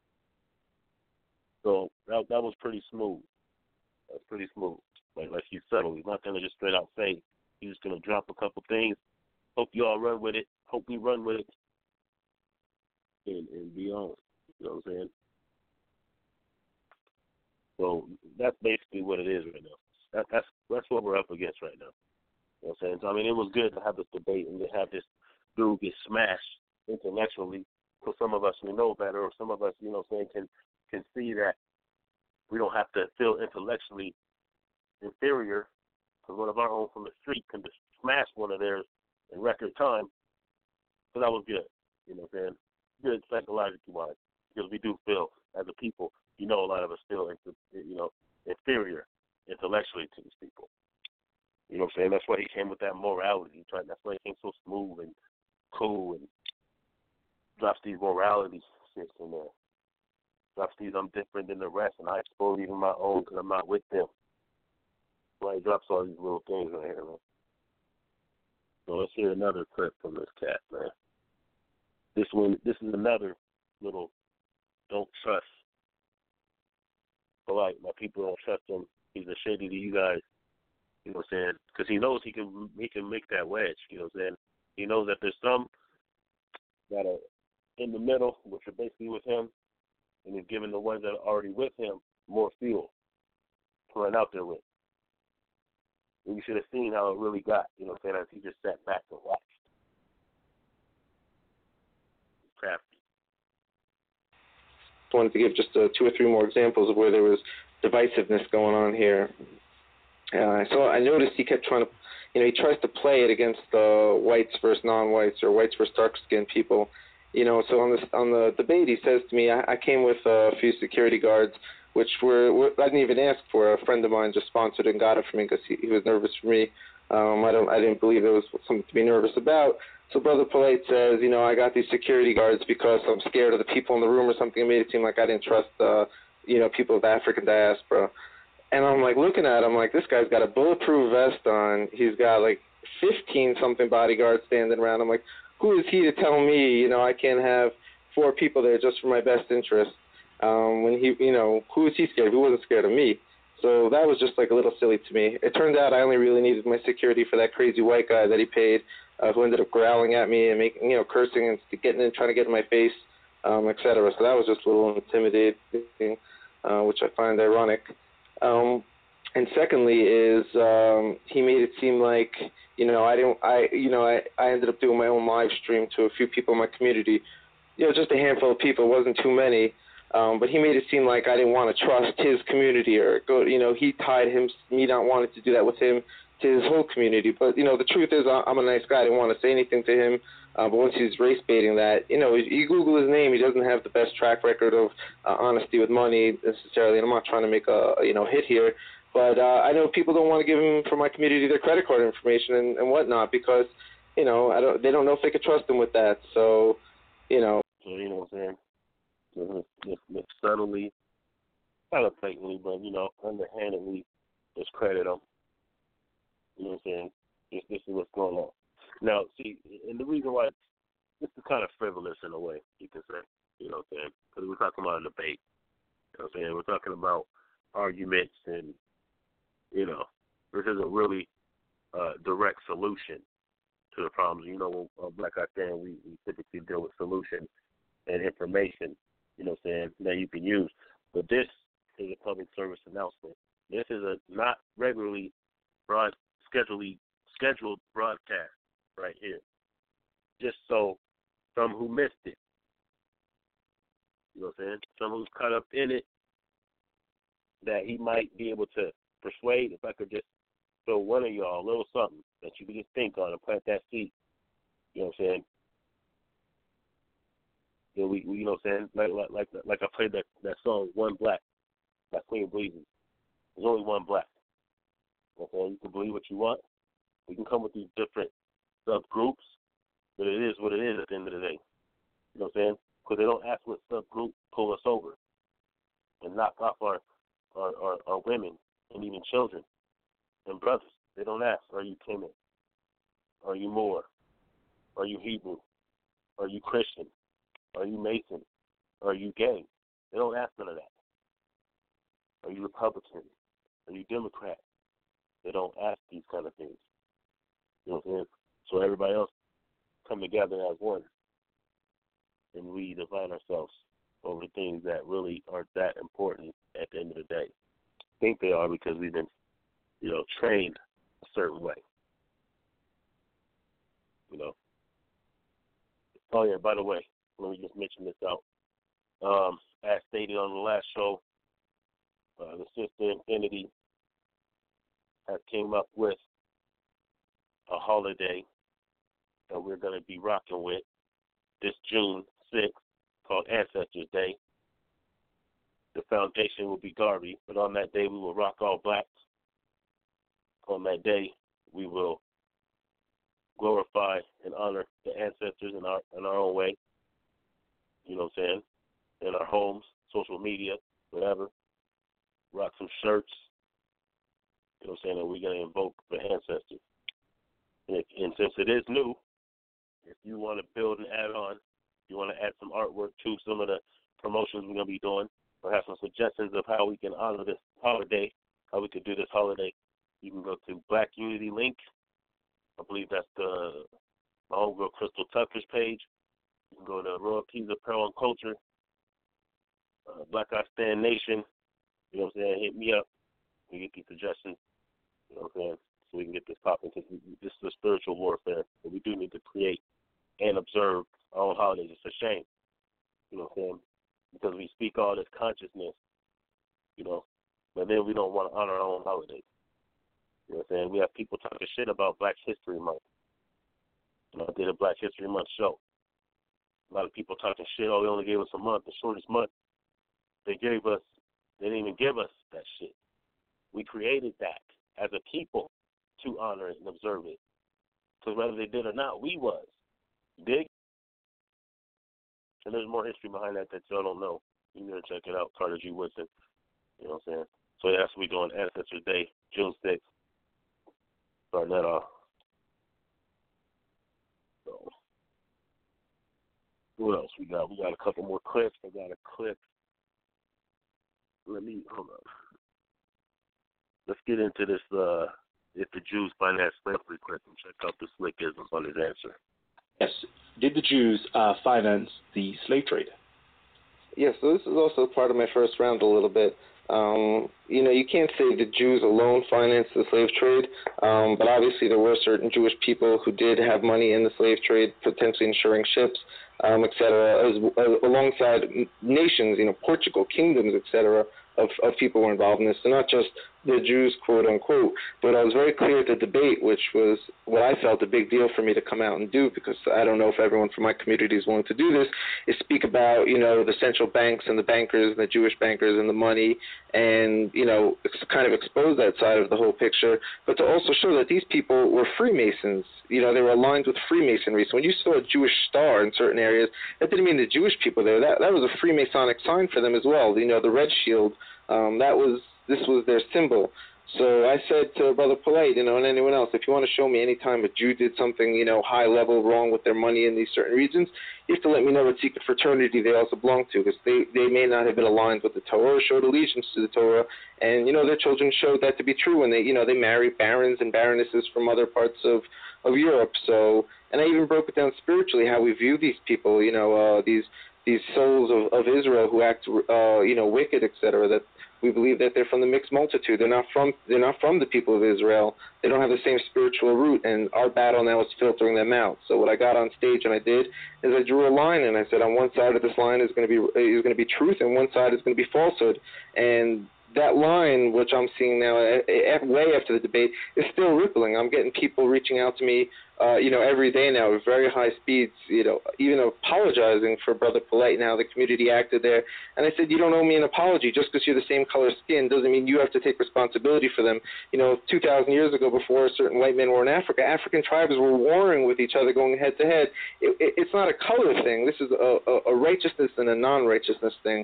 So that that was pretty smooth. That was pretty smooth. Like like he's subtle. He's not going to just straight out say. He's just going to drop a couple things. Hope you all run with it. Hope we run with it. And, and be on. You know what I'm saying? So that's basically what it is right now. That, that's that's what we're up against right now. You know what I'm saying? So, I mean, it was good to have this debate and to have this dude get smashed intellectually, because some of us we know better, or some of us, you know what I'm saying, can, can see that we don't have to feel intellectually inferior, because one of our own from the street can just smash one of theirs in record time. So that was good, you know what I'm saying? Good psychologically wise, because we do feel, as a people, you know, a lot of us feel, you know, inferior intellectually to these people. You know what I'm saying? That's why he came with that morality. That's why he came so smooth and cool and drops these morality shits in there. Drops these, I'm different than the rest, and I expose even my own because I'm not with them. That's why he drops all these little things right here, man. So let's hear another clip from this cat, man. This one, this is another little don't trust. Polite, my people don't trust him. He's a shady to you guys. You know what I'm saying? Because he knows he can he can make that wedge. You know what I'm saying? He knows that there's some that are in the middle, which are basically with him, and he's giving the ones that are already with him more fuel to run out there with. And you should have seen how it really got. You know what I'm saying? As he just sat back and watched. Crafty. I wanted to give just uh, two or three more examples of where there was divisiveness going on here. Uh, so I noticed he kept trying to, you know, he tries to play it against uh, whites versus non-whites or whites versus dark-skinned people. You know, so on this on the debate, he says to me, I, I came with a few security guards. which were, were I didn't even ask for. A friend of mine just sponsored and got it for me because he, he was nervous for me. Um, I don't, I didn't believe there was something to be nervous about. So Brother Polite says, you know, I got these security guards because I'm scared of the people in the room or something. It made it seem like I didn't trust, uh, you know, people of the African diaspora. And I'm like looking at him like, this guy's got a bulletproof vest on. He's got like fifteen something bodyguards standing around. I'm like, who is he to tell me, you know, I can't have four people there just for my best interest? Um, when he, you know, who is he scared of? He wasn't scared of me. So that was just like a little silly to me. It turned out I only really needed my security for that crazy white guy that he paid, uh, who ended up growling at me and making, you know, cursing and getting in, trying to get in my face, um, et cetera. So that was just a little intimidating, uh, which I find ironic. Um, and secondly is um, he made it seem like, you know, I didn't, I, you know, I, I ended up doing my own live stream to a few people in my community, you know, just a handful of people. It wasn't too many. Um, but he made it seem like I didn't want to trust his community or go, you know, he tied him, me not wanting to do that with him to his whole community. But, you know, the truth is I'm a nice guy. I didn't want to say anything to him. Uh, but once he's race baiting that, you know, you Google his name, he doesn't have the best track record of uh, honesty with money necessarily. And I'm not trying to make a, you know, hit here. But uh, I know people don't want to give him, from my community, their credit card information and, and whatnot because, you know, I don't, they don't know if they could trust him with that. So, you know. So, you know what I'm saying? Just, just subtly, kind of blatantly, but, you know, underhandedly discredit them. You know what I'm saying? This, this is what's going on. Now, see, and the reason why this is kind of frivolous in a way, you can say, you know what I'm saying? Because we're talking about a debate. You know what I'm saying? We're talking about arguments and, you know, this isn't really a direct solution to the problems. You know, on Black Eye Stand, we, we typically deal with solutions and information, you know what I'm saying, that you can use. But this is a public service announcement. This is a not regularly broad, scheduled, scheduled broadcast right here. Just so some who missed it, you know what I'm saying, some who's caught up in it, that he might be able to persuade. If I could just show one of y'all a little something that you could just think on and plant that seed, you know what I'm saying? You know, we, we, you know what I'm saying? Like, like, like I played that, that song, One Black, by Queen Bleezy. There's only one black. You know what I'm saying? You can believe what you want. We can come with these different subgroups, but it is what it is at the end of the day. You know what I'm saying? Because they don't ask what subgroup pull us over and knock off our, our, our, our women and even children and brothers. They don't ask, are you Kemet? Are you Moor? Are you Hebrew? Are you Christian? Are you Mason? Are you gay? They don't ask none of that. Are you Republican? Are you Democrat? They don't ask these kind of things. You know what I'm saying? So everybody else come together as one, and we divide ourselves over things that really aren't that important at the end of the day. I think they are because we've been, you know, trained a certain way. You know. Oh yeah, by the way, let me just mention this out. Um, as stated on the last show, uh, the Sister Infinity has came up with a holiday that we're going to be rocking with this June sixth called Ancestors Day. The foundation will be Garvey, but on that day we will rock all blacks. On that day we will glorify and honor the ancestors in our in our own way. You know what I'm saying? In our homes, social media, whatever. Rock some shirts. You know what I'm saying? And we're going to invoke the ancestors. And, if, and since it is new, if you want to build and add on, you want to add some artwork to some of the promotions we're going to be doing, or have some suggestions of how we can honor this holiday, how we could do this holiday, you can go to Black Unity Link. I believe that's the my homegirl Crystal Tucker's page. You can go to Royalties Apparel and Culture, uh, Black Eye Stand Nation. You know what I'm saying? Hit me up. We get these suggestions. You know what I'm saying? So we can get this popping. Because this is a spiritual warfare, and we do need to create and observe our own holidays. It's a shame. You know what I'm saying? Because we speak all this consciousness, you know, but then we don't want to honor our own holidays. You know what I'm saying? We have people talking shit about Black History Month. You know, I did a Black History Month show. A lot of people talking shit, oh, they only gave us a month, the shortest month they gave us They didn't even give us that shit. We created that as a people to honor it and observe it. Because whether they did or not, we was. Dig? And there's more history behind that that y'all don't know. You need to check it out, Carter G. Woodson. You know what I'm saying? So that's what we doing Ancestor Day, June sixth. Starting that off. So, what else we got? We got a couple more clips. I got a clip. Let me, hold on. Let's get into this, uh, if the Jews finance slavery clip and check out the slickisms on his answer. Yes. Did the Jews uh, finance the slave trade? Yes, so this is also part of my first round a little bit. Um, you know, you can't say the Jews alone financed the slave trade, um, but obviously there were certain Jewish people who did have money in the slave trade, potentially insuring ships, um, et cetera, as, uh, alongside nations, you know, Portugal, kingdoms, et cetera, of, of people who were involved in this. So not just the Jews, quote unquote, but I was very clear at the debate, which was what I felt a big deal for me to come out and do, because I don't know if everyone from my community is willing to do this, is speak about, you know, the central banks and the bankers and the Jewish bankers and the money, and, you know, kind of expose that side of the whole picture, but to also show that these people were Freemasons. You know, they were aligned with Freemasonry. So when you saw a Jewish star in certain areas, that didn't mean the Jewish people there. That that was a Freemasonic sign for them as well. You know, the red shield, um, that was, this was their symbol. So I said to Brother Polite, you know, and anyone else, if you want to show me any time a Jew did something, you know, high level wrong with their money in these certain regions, you have to let me know what secret fraternity they also belong to, because they, they may not have been aligned with the Torah or showed allegiance to the Torah. And, you know, their children showed that to be true when they, you know, they married barons and baronesses from other parts of, of Europe. So, and I even broke it down spiritually, how we view these people, you know, uh, these these souls of, of Israel who act, uh, you know, wicked, et cetera, that we believe that they're from the mixed multitude. They're not from they're not from the people of Israel. They don't have the same spiritual root, and our battle now is filtering them out. So what I got on stage and I did is I drew a line, and I said on one side of this line is going to be is going to be truth, and one side is going to be falsehood. And that line, which I'm seeing now, way after the debate, is still rippling. I'm getting people reaching out to me, uh, you know, every day now at very high speeds, you know, even apologizing for Brother Polite and how the community acted there. And I said, you don't owe me an apology. Just because you're the same color skin doesn't mean you have to take responsibility for them. You know, two thousand years ago, before certain white men were in Africa, African tribes were warring with each other, going head to head. It, it, it's not a color thing. This is a, a, a righteousness and a non-righteousness thing.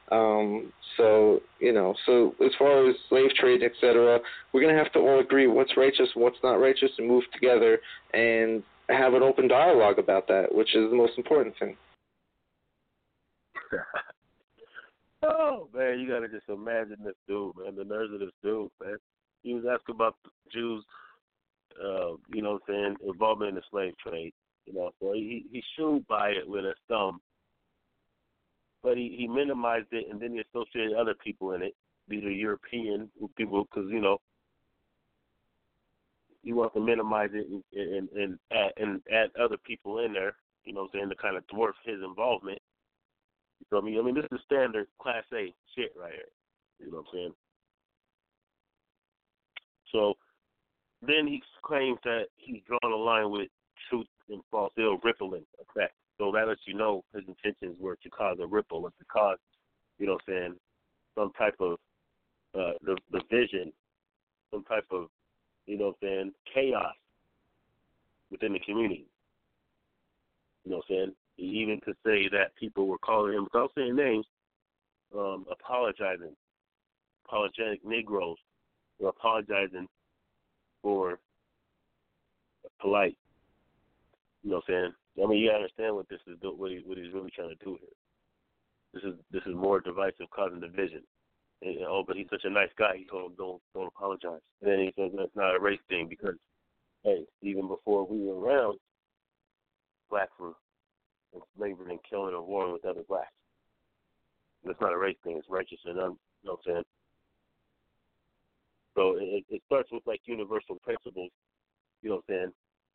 Um, so, you know, so as far as slave trade, et cetera, we're going to have to all agree what's righteous and what's not righteous and move together and have an open dialogue about that, which is the most important thing. Oh, man, you got to just imagine this dude, man, the nerves of this dude, man. He was asking about the Jews, uh, you know what I'm saying, involvement in the slave trade, you know, so he, he shooed by it with a thumb. But he, he minimized it, and then he associated other people in it. These are European people, because, you know, he wants to minimize it and, and, and, add, and add other people in there, you know what I'm saying, to kind of dwarf his involvement. You feel me? I mean, this is standard Class A shit right here. You know what I'm saying? So then he claims that he's drawn a line with truth and false, ill rippling effect. So that lets you know his intentions were to cause a ripple, or to cause, you know what I'm saying, some type of uh, division, some type of, you know what I'm saying, chaos within the community. You know what I'm saying? He even could say that people were calling him, without saying names, um, apologizing, apologetic Negroes, were apologizing for Polite. You know what I'm saying? I mean, you understand what this is, what, he, what he's really trying to do here. This is this is more divisive, causing division. And, oh, but he's such a nice guy. He told him, don't don't apologize. And then he says that's not a race thing because, hey, even before we were around, blacks were enslaving and killing and warring with other blacks. That's not a race thing. It's righteous and un, you know what I'm saying? So it, it starts with like universal principles. You know what I'm saying?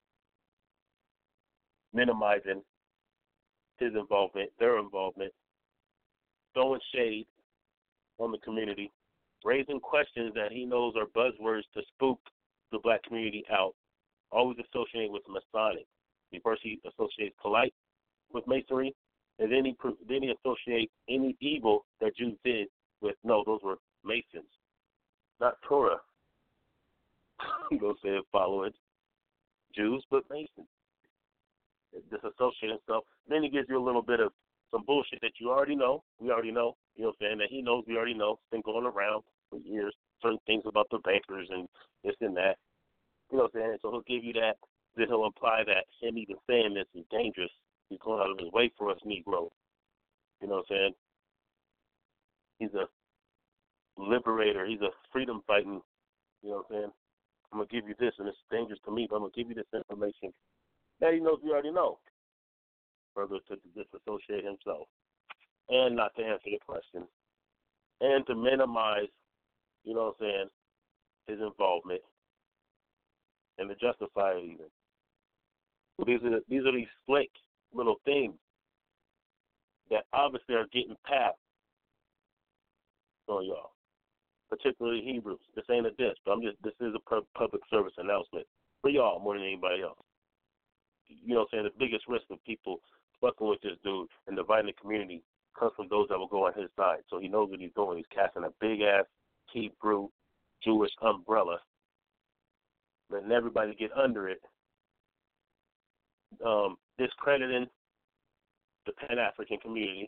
Minimizing his involvement, their involvement, throwing shade on the community, raising questions that he knows are buzzwords to spook the black community out, always associated with Masonic. First he associates Polite with Masonry, and then he then he associates any evil that Jews did with, no, those were Masons, not Torah, you know what I'm saying, following Jews, but Masons. Disassociate himself. Then he gives you a little bit of some bullshit that you already know. We already know, you know what I'm saying, that he knows we already know. It's been going around for years, certain things about the bankers and this and that. You know what I'm saying? So he'll give you that. Then he'll imply that him even saying this is dangerous. He's going out of his way for us Negro. You know what I'm saying? He's a liberator. He's a freedom fighting. You know what I'm saying? I'm going to give you this, and it's dangerous to me, but I'm going to give you this information. That he knows we already know. Further to disassociate himself. And not to answer the question. And to minimize, you know what I'm saying, his involvement. And to justify it even. So these are, these are these slick little things that obviously are getting passed on y'all. Particularly Hebrews. This ain't a diss, but I'm just, this is a public service announcement for y'all more than anybody else. You know what I'm saying? The biggest risk of people fucking with this dude and dividing the community comes from those that will go on his side. So he knows what he's doing. He's casting a big-ass Hebrew Jewish umbrella, letting everybody get under it, um, discrediting the Pan-African community.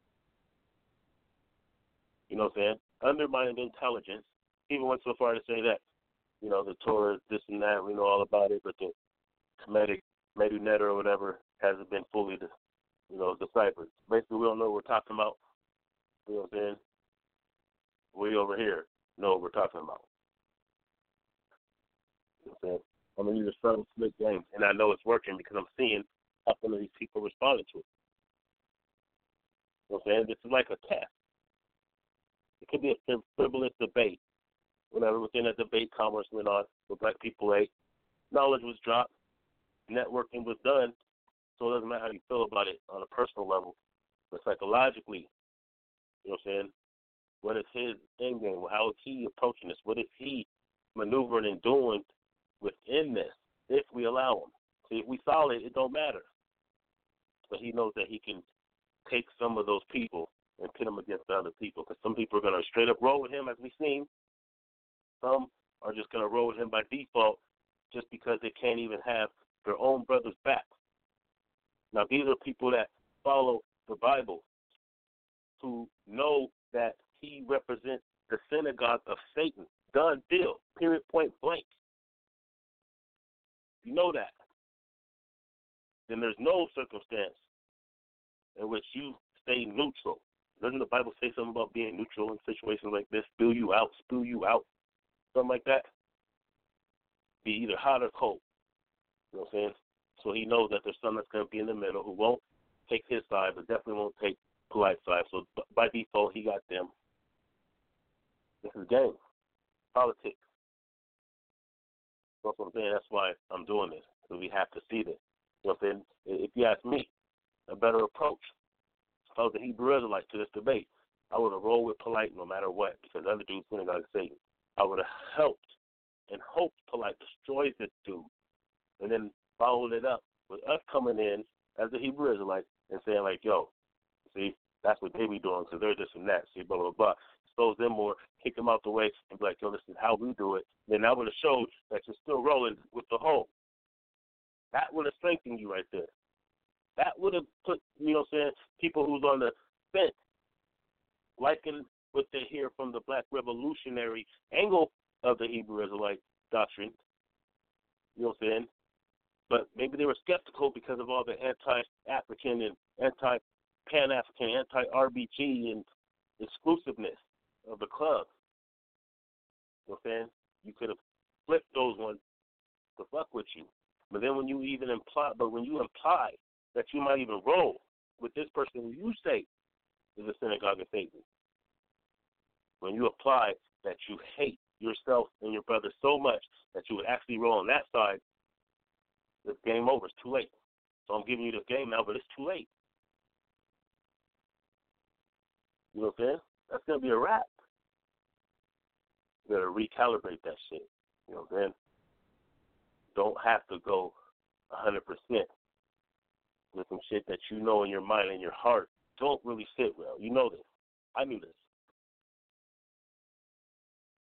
You know what I'm saying? Undermining intelligence. He even went so far to say that, you know, the Torah, this and that, we know all about it, but the Kemetic Medunet or whatever hasn't been fully, you know, deciphered. Basically, we don't know what we're talking about. You know what I'm saying? We over here know what we're talking about. You know what I'm saying? I mean, these are subtle, slick games, and I know it's working because I'm seeing how some of these people responding to it. You know what I'm saying? This is like a test. It could be a frivolous debate. Whenever within a debate, commerce went on where black people ate. Knowledge was dropped. Networking was done. So it doesn't matter how you feel about it on a personal level. But psychologically, you know what I'm saying? What is his end game? How is he approaching this? What is he maneuvering and doing within this if we allow him? See, if we solid, it don't matter. But he knows that he can take some of those people and pit them against the other people. Because some people are going to straight up roll with him, as we've seen. Some are just going to roll with him by default just because they can't even have their own brother's back. Now, these are people that follow the Bible, who know that he represents the synagogue of Satan. Done deal. Period, point blank. You know that. Then there's no circumstance in which you stay neutral. Doesn't the Bible say something about being neutral in situations like this? Spill you out, spill you out, something like that? Be either hot or cold. You know what I'm saying? So he knows that there's some that's going to be in the middle who won't take his side, but definitely won't take polite side. So by default, he got them. This is game. Politics. That's what I'm saying. That's why I'm doing this. So we have to see this. You know what I'm saying? If you ask me, a better approach. If I was a Hebrew Israelite to this debate, I would have rolled with polite no matter what, because the other dude's synagogue is Satan. I would have helped and hoped polite destroys this dude, and then followed it up with us coming in as a Hebrew Israelite and saying like, yo, see, that's what they be doing because they're this and that. See, blah, blah, blah. Expose them more, kick them out the way, and be like, yo, this is how we do it. Then that would have showed that you're still rolling with the whole. That would have strengthened you right there. That would have put, you know what I'm saying, people who's on the fence, liking what they hear from the black revolutionary angle of the Hebrew Israelite doctrine, you know what I'm saying? But maybe they were skeptical because of all the anti-African and anti-Pan-African, anti-R B G and exclusiveness of the club. You know what I'm saying? You could have flipped those ones to fuck with you. But then when you even imply, but when you imply that you might even roll with this person who you say is a synagogue of Satan, when you apply that you hate yourself and your brother so much that you would actually roll on that side, this game over. It's too late. So I'm giving you the game now, but it's too late. You know what I'm saying? That's going to be a wrap. You got to recalibrate that shit. You know what I'm saying? Don't have to go one hundred percent with some shit that you know in your mind and your heart don't really sit well. You know this. I knew this.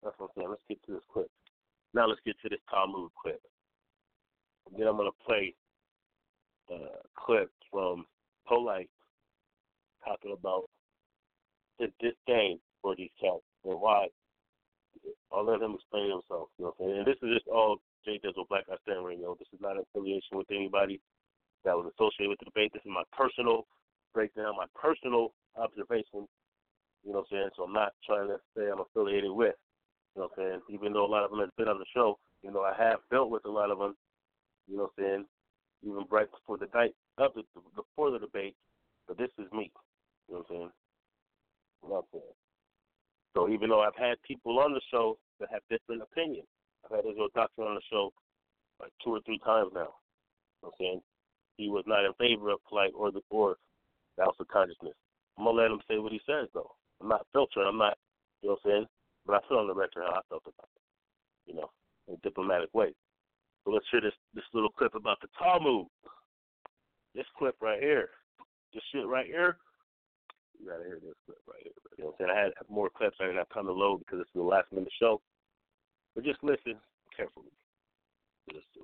That's what I'm saying. Let's get to this clip. Now let's get to this Talmud clip. And then I'm going to play a clip from Polite talking about the disdain for these cats and why. I'll let him explain himself. You know what I'm saying? And this is just all Jay Dizzle, Black Guy Stand Radio. This is not an affiliation with anybody that was associated with the debate. This is my personal breakdown, my personal observation. You know what I'm saying? So I'm not trying to say I'm affiliated with. You know what I'm saying? Even though a lot of them have been on the show, you know, I have dealt with a lot of them. You know what I'm saying? Even right before the night, up the, before the debate. But this is me. You know what I'm saying? You know what I'm saying? So even though I've had people on the show that have different opinions, I've had Israel Doctor on the show like two or three times now. You know what I'm saying? He was not in favor of polite or the or the House of Consciousness. I'm going to let him say what he says, though. I'm not filtering. I'm not, you know what I'm saying? But I put on the record how I felt about it, you know, in a diplomatic way. So let's hear this, this little clip about the Talmud. This clip right here. This shit right here. You got to hear this clip right here. You know what I'm saying? I had more clips I didn't have time to load because it's the last minute show. But just listen carefully to this.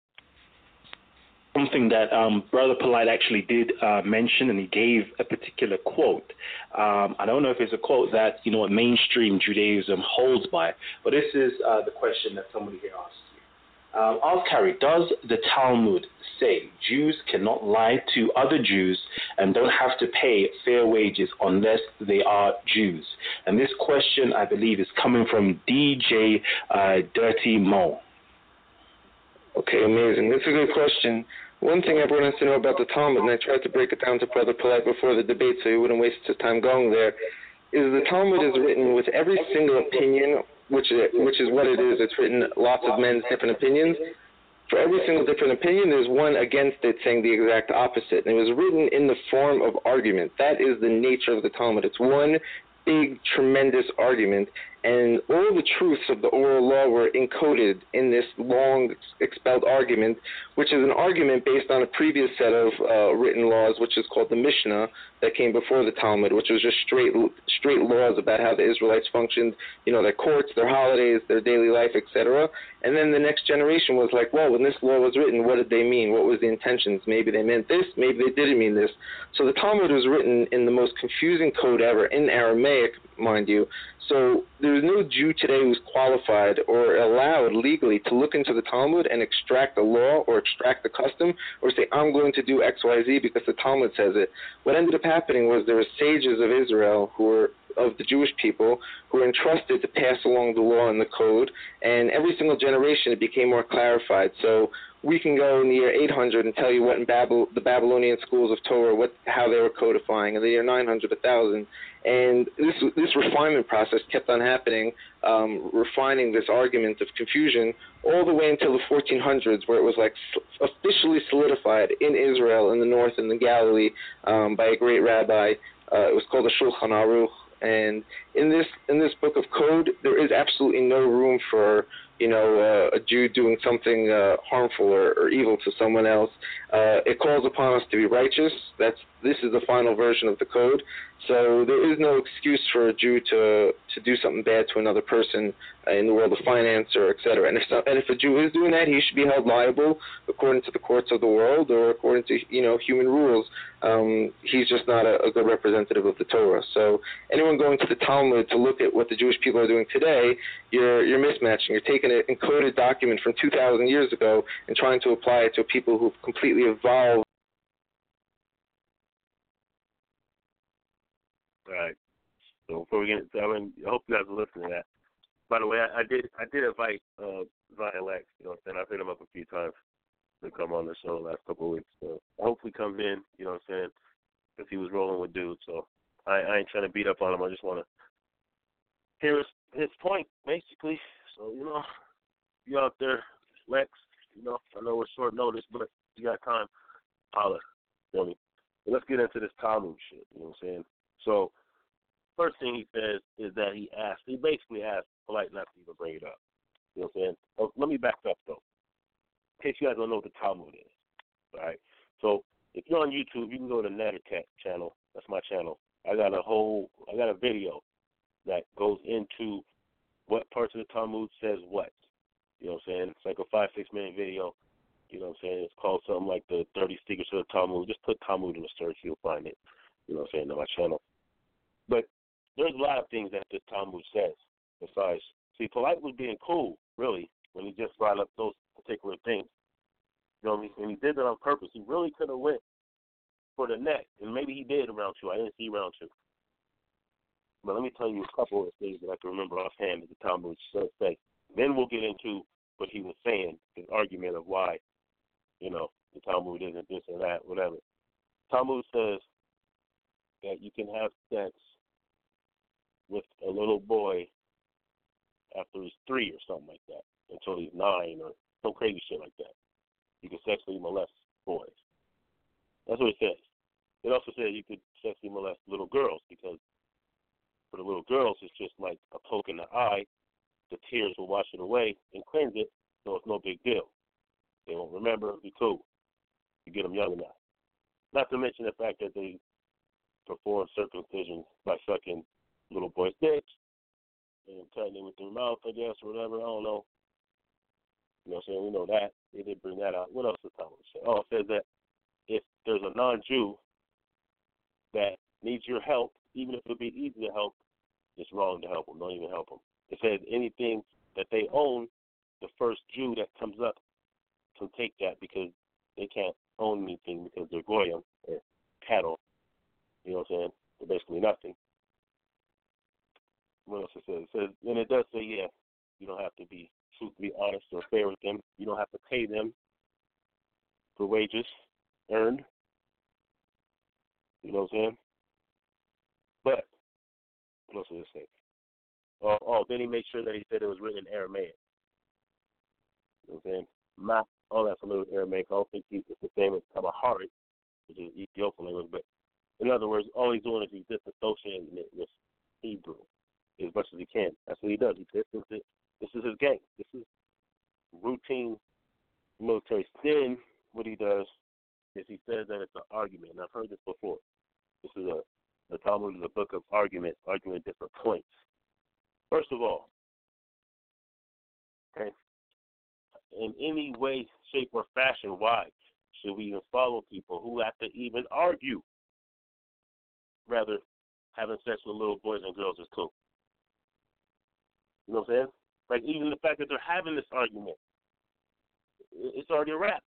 Something that um, Brother Polite actually did uh, mention, and he gave a particular quote. Um, I don't know if it's a quote that, you know, mainstream Judaism holds by, but this is uh, the question that somebody here asked you. Um, ask Harry, does the Talmud say Jews cannot lie to other Jews and don't have to pay fair wages unless they are Jews? And this question, I believe, is coming from D J uh, Dirty Mo. Okay, amazing. That's a good question. One thing everyone has to know about the Talmud, and I tried to break it down to Brother Polite before the debate so he wouldn't waste his time going there, is the Talmud is written with every single opinion, which is, which is what it is. It's written lots of men's different opinions. For every single different opinion, there's one against it saying the exact opposite. And it was written in the form of argument. That is the nature of the Talmud. It's one big, tremendous argument. And all the truths of the oral law were encoded in this long expelled argument, which is an argument based on a previous set of uh, written laws, which is called the Mishnah, that came before the Talmud, which was just straight straight laws about how the Israelites functioned, you know, their courts, their holidays, their daily life, et cetera. And then the next generation was like, well, when this law was written, what did they mean? What was the intentions? Maybe they meant this, maybe they didn't mean this. So the Talmud was written in the most confusing code ever, in Aramaic, mind you. So there's no Jew today who's qualified or allowed legally to look into the Talmud and extract a law or extract a custom or say, I'm going to do X, Y, Z because the Talmud says it. What ended up happening was there were sages of Israel who were of the Jewish people who were entrusted to pass along the law and the code, and every single generation it became more clarified. So we can go in the year eight hundred and tell you what in Babel, the Babylonian schools of Torah, what how they were codifying. In the year nine hundred, one thousand. And this this refinement process kept on happening, um, refining this argument of confusion all the way until the fourteen hundreds, where it was like officially solidified in Israel, in the north, in the Galilee, um, by a great rabbi. Uh, it was called the Shulchan Aruch. And in this in this book of code, there is absolutely no room for, you know, uh, a Jew doing something uh, harmful or, or evil to someone else. Uh, it calls upon us to be righteous. That's this is the final version of the code. So there is no excuse for a Jew to to do something bad to another person uh, in the world of finance or et cetera. And if so, and if a Jew is doing that, he should be held liable according to the courts of the world or according to, you know, human rules. Um, he's just not a, a good representative of the Torah. So anyone going to the Talmud to look at what the Jewish people are doing today, you're you're mismatching. You're taking an encoded document from two thousand years ago and trying to apply it to people who've completely evolved. All right. So before we get, I mean, I hope you guys are listening to that. By the way, I, I did, I did invite uh, Zion Lex. You know what I'm saying? I've hit him up a few times to come on the show the last couple of weeks. So I hope he comes in. You know what I'm saying? Because he was rolling with dudes. So I, I ain't trying to beat up on him. I just want to hear his, his point, basically. So you know, you out there, Lex. You know, I know it's short notice, but you got time. Holla, feel me? But let's get into this Talmud shit. You know what I'm saying? So first thing he says is that he asked, he basically asked Polite not to even bring it up. You know what I'm saying? Oh, let me back up, though, in case you guys don't know what the Talmud is. All right? So if you're on YouTube, you can go to Nettercat channel. That's my channel. I got a whole, I got a video that goes into what parts of the Talmud says what. You know what I'm saying? It's like a five, six minute video. You know what I'm saying? It's called something like the thirty Secrets of the Talmud. Just put Talmud in the search, you'll find it. You know what I'm saying, on my channel. But there's a lot of things that this Talmud says besides. See, Polite was being cool, really, when he just brought up those particular things. You know what I mean? And he did that on purpose. He really could have went for the neck, and maybe he did around two. I didn't see round two. But let me tell you a couple of things that I can remember offhand that the Talmud say. Then we'll get into what he was saying, his argument of why, you know, the Talmud isn't this or that, whatever. Talmud says that you can have sex with a little boy after he's three or something like that, until he's nine or some crazy shit like that. You can sexually molest boys. That's what it says. It also says you could sexually molest little girls because for the little girls it's just like a poke in the eye. The tears will wash it away and cleanse it, so it's no big deal. They won't remember, it'll be cool. You get them young enough. Not to mention the fact that they perform circumcision by sucking little boys' dicks and cutting it with their mouth, I guess, or whatever. I don't know. You know what I'm saying? We know that. They did bring that out. What else does Talmud say? Oh, it says that if there's a non-Jew that needs your help, even if it would be easy to help, it's wrong to help them. Don't even help them. It says anything that they own, the first Jew that comes up can take that because they can't own anything because they're goyim, or cattle. You know what I'm saying? They're basically nothing. What else it says? It says, and it does say, yeah, you don't have to be truthfully honest or fair with them. You don't have to pay them for wages earned. You know what I'm saying? But what else does it say? Oh, oh, then he made sure that he said it was written in Aramaic. You know what I'm saying? Ma, oh, that's a little Aramaic. I don't think it's the same as Tamahari, which is Ethiopian language. But in other words, all he's doing is he's disassociating it with Hebrew as much as he can. That's what he does. He distances it. This is his game. This is routine military. Then what he does is he says that it's an argument. And I've heard this before. This is a the Talmud is a book of argument, arguing different points. First of all, okay, in any way, shape, or fashion, why should we even follow people who have to even argue? Rather, having sex with little boys and girls is cool. You know what I'm saying? Like, even the fact that they're having this argument, it's already a wrap.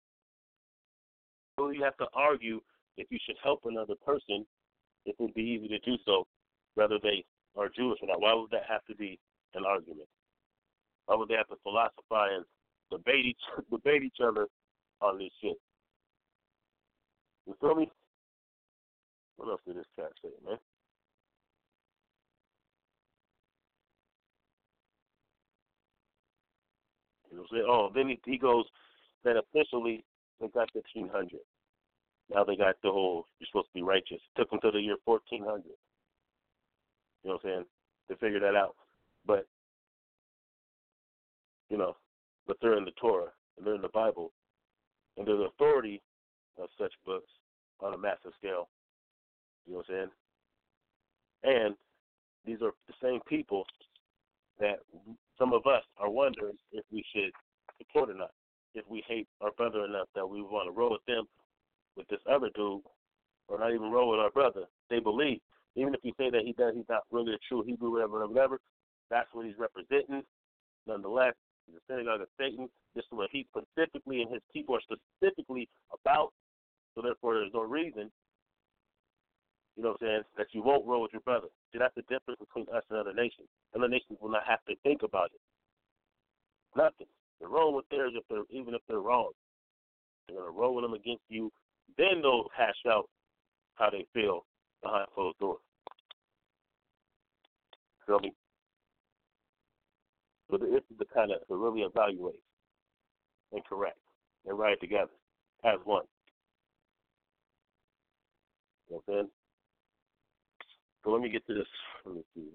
So you have to argue if you should help another person, it would be easy to do so, whether they are Jewish or not. Why would that have to be an argument? Why would they have to philosophize and debate each, debate each other on this shit? You feel me? What else did this cat say, man? You know what I'm saying? Oh, then he, he goes that officially they got fifteen hundred. Now they got the whole, you're supposed to be righteous. It took them to the year fourteen hundred. You know what I'm saying? To figure that out. But, you know, but they're in the Torah, and they're in the Bible, and they're the authority of such books on a massive scale. You know what I'm saying? And these are the same people that some of us are wondering if we should support or not. If we hate our brother enough that we want to roll with them, with this other dude, or not even roll with our brother. They believe. Even if you say that he does, he's not really a true Hebrew, whatever, whatever, that's what he's representing. Nonetheless, he's a synagogue of Satan. This is what he specifically and his people are specifically about. So therefore, there's no reason, you know what I'm saying, that you won't roll with your brother. See, that's the difference between us and other nations. Other nations will not have to think about it. Nothing. They're rolling with theirs if they're even if they're wrong. They're gonna roll with them against you. Then they'll hash out how they feel behind closed doors. Feel me? So this is the kind of to really evaluate and correct and ride together as one. You know what I'm saying? So let me get to this. Let me see.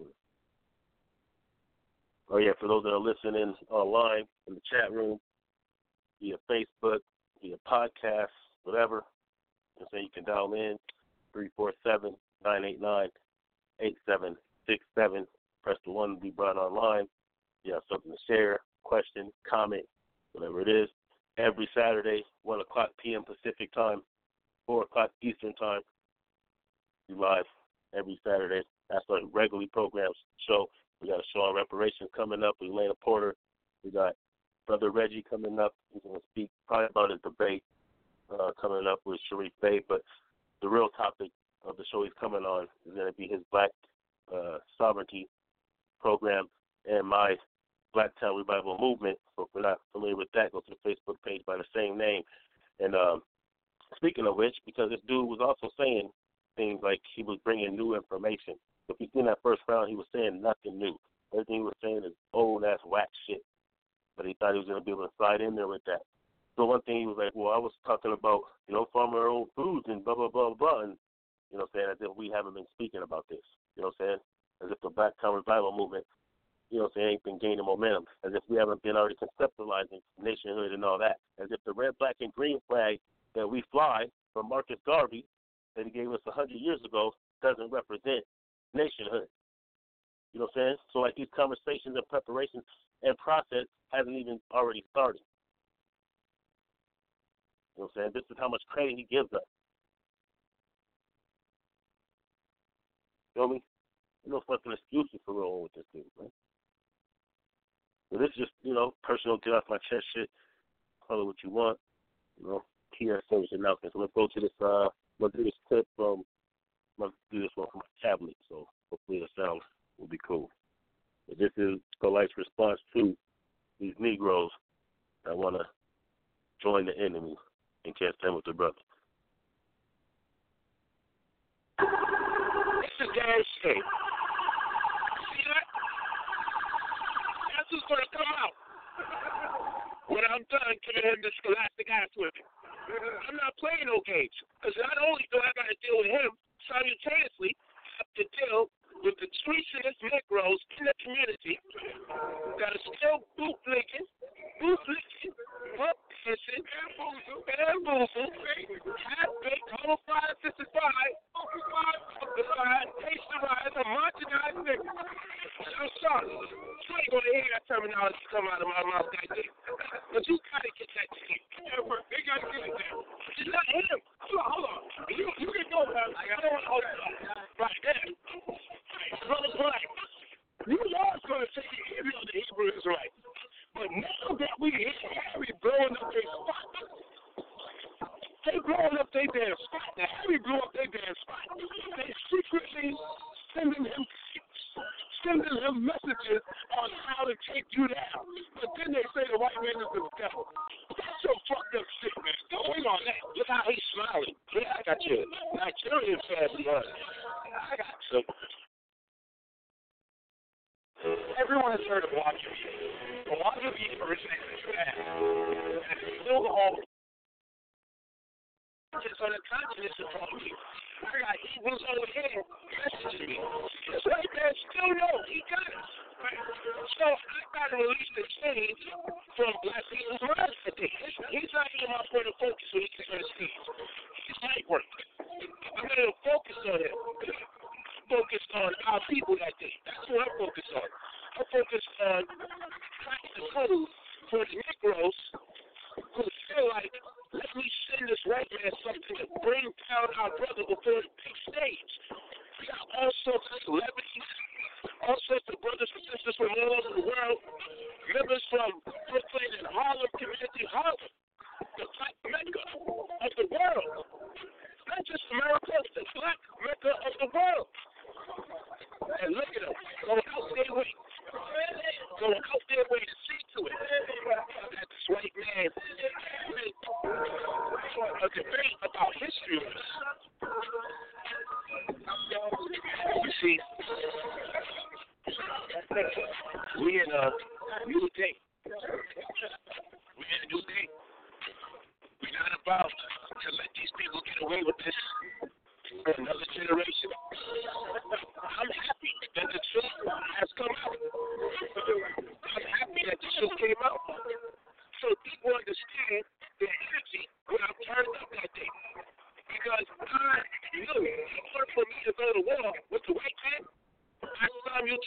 Oh yeah, for those that are listening online in the chat room, via Facebook, via podcast, whatever, you know, so you can dial in three four seven, nine eight nine, eight seven six seven. press the one to be brought online. You have something to share, question, comment, whatever it is. Every Saturday, one o'clock p.m. Pacific time, four o'clock Eastern time. We live every Saturday. That's our regularly programmed show. We got a show on reparations coming up with Elena Porter. We got Brother Reggie coming up. He's going to speak probably about his debate uh, coming up with Sharif Bey. But the real topic of the show he's coming on is going to be his Black uh, Sovereignty program and my Blacktown Revival Movement. So if you're not familiar with that, go to the Facebook page by the same name. And um, speaking of which, because this dude was also saying things like he was bringing new information. If you seen that first round, he was saying nothing new. Everything he was saying is old ass whack shit. But he thought he was going to be able to slide in there with that. So one thing he was like, well, I was talking about, you know, farming our own foods and blah, blah, blah, blah. And, you know what I'm saying, as if we haven't been speaking about this. You know what I'm saying? As if the Blacktown Revival Movement, you know what I'm saying, ain't been gaining momentum. As if we haven't been already conceptualizing nationhood and all that. As if the red, black, and green flag that we fly from Marcus Garvey that he gave us one hundred years ago doesn't represent nationhood. You know what I'm saying? So like these conversations and preparations and process hasn't even already started. You know what I'm saying? This is how much credit he gives us. Feel me? No fucking excuses for rolling with this dude, man. So this is just, you know, personal get off my chest shit. Call it what you want. You know, T S service announcement. So let's go to this, uh, let's do this clip from, let's do this one from my tablet. So hopefully the sound will be cool. But this is Polite's response to these Negroes that want to join the enemy and can't stand with their brother. This is damn shit. See that? That's what's going to come out when I'm done giving him this scholastic ass whipping. I'm not playing no games. Because not only do I got to deal with him, simultaneously I have to deal with the treasonous Negroes in the community that are still bootlicking, bootlicking, pump kissing, bamboozle, half-baked, homicide, fifty-five, occupied, pasterized, and marginalized niggas. I'm sorry. You ain't going to hear that terminology come out of my mouth that day. But you got to get that shit. They got to get it there. It's not him. Hold on, hold on. You, you can go, man. I don't want to hold on. Right there. Brother Black, you are going to take the interview of the Hebrew Israelites. But now that we hear Harry blowing up their spot, they blowing up their damn spot. Now Harry blew up their damn spot. They secretly sending him sending him messages on how to take you down. But then they say the white man is the devil. That's some fucked up shit, man. Don't wait on that. Look how he's smiling. Yeah, I got you. Nigerian fast blood. I got some. Everyone has heard of Wagyu beef. The Wagyu beef originated in Japan, and it's still the home. It's on the continent of Wagyu. I got Hebrews over here messaging me. This white man still knows he got it. So I got to release the change from Black people's minds today. He's not even my point of focus when he gets on the stage. He's light work. I'm going to focus on him. Focused on our people that day. That's what I'm focused on. I'm focused on cracking the code for the Negroes who feel like, let me send this white man something to bring down our brother before the big stage. We got all sorts of celebrities, all sorts of brothers and sisters from all over the world, members from Brooklyn and Harlem community, Harlem, the black mecca of the world. Not just America, the black mecca of the world. And look at them, going out their way, going out their way to see to it that this white man made a debate about history with us. You see, we in a new day. We in a new day. We're not about to let these people get away with this for another generation. I'm happy that the truth has come out. I'm happy that the truth came out. So people understand the energy when I'm turned up that day. Because I knew in order for me to go to war with the white man, I simultaneously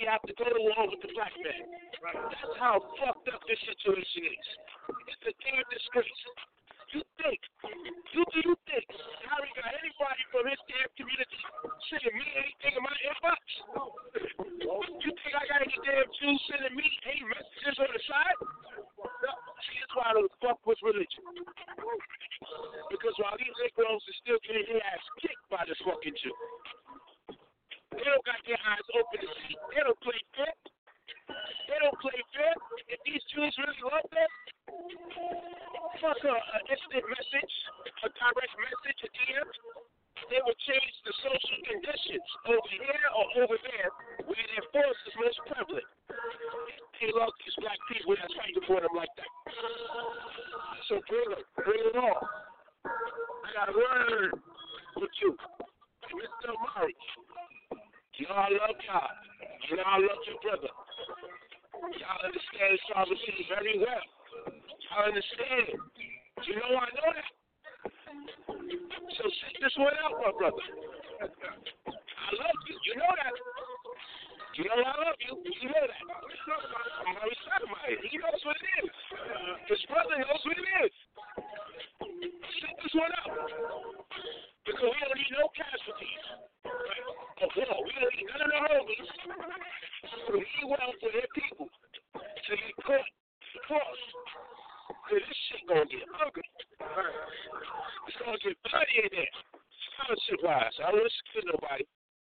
have to go to war with the black man. That's how fucked up this situation is. It's a damn disgrace. You think, you do you think Harry got anybody from his damn community sending me anything in my inbox? You think I got any damn Jews sending me any messages on the side? See, that's why I don't fuck with religion. Because while these Negroes are still getting their ass kicked by this fucking Jew, they don't got their eyes open to see. They don't play fair. They don't play fair. If these Jews really love them, fuck a, a instant message, a direct message, a D M. They would change the social conditions over here or over there where their force is most prevalent. They love these black people that's fighting for them like that. So bring them, bring it on. I got a word with you, Mister Amari. Y'all love God. Y'all love your brother. Y'all understand sovereignty very well. I understand. You know I know that. So sit this one out, my brother. I love you. You know that. You know I love you. You know that. I'm always talking about it. He knows what it is. His brother knows what it is. Sit this one out. Because we don't need no casualties. Of war. We don't need none of the homies. We need well for their people to get caught. Cross. Cause this shit gonna get ugly. It's gonna get bloody in there. Scholarship wise. I don't listen to nobody.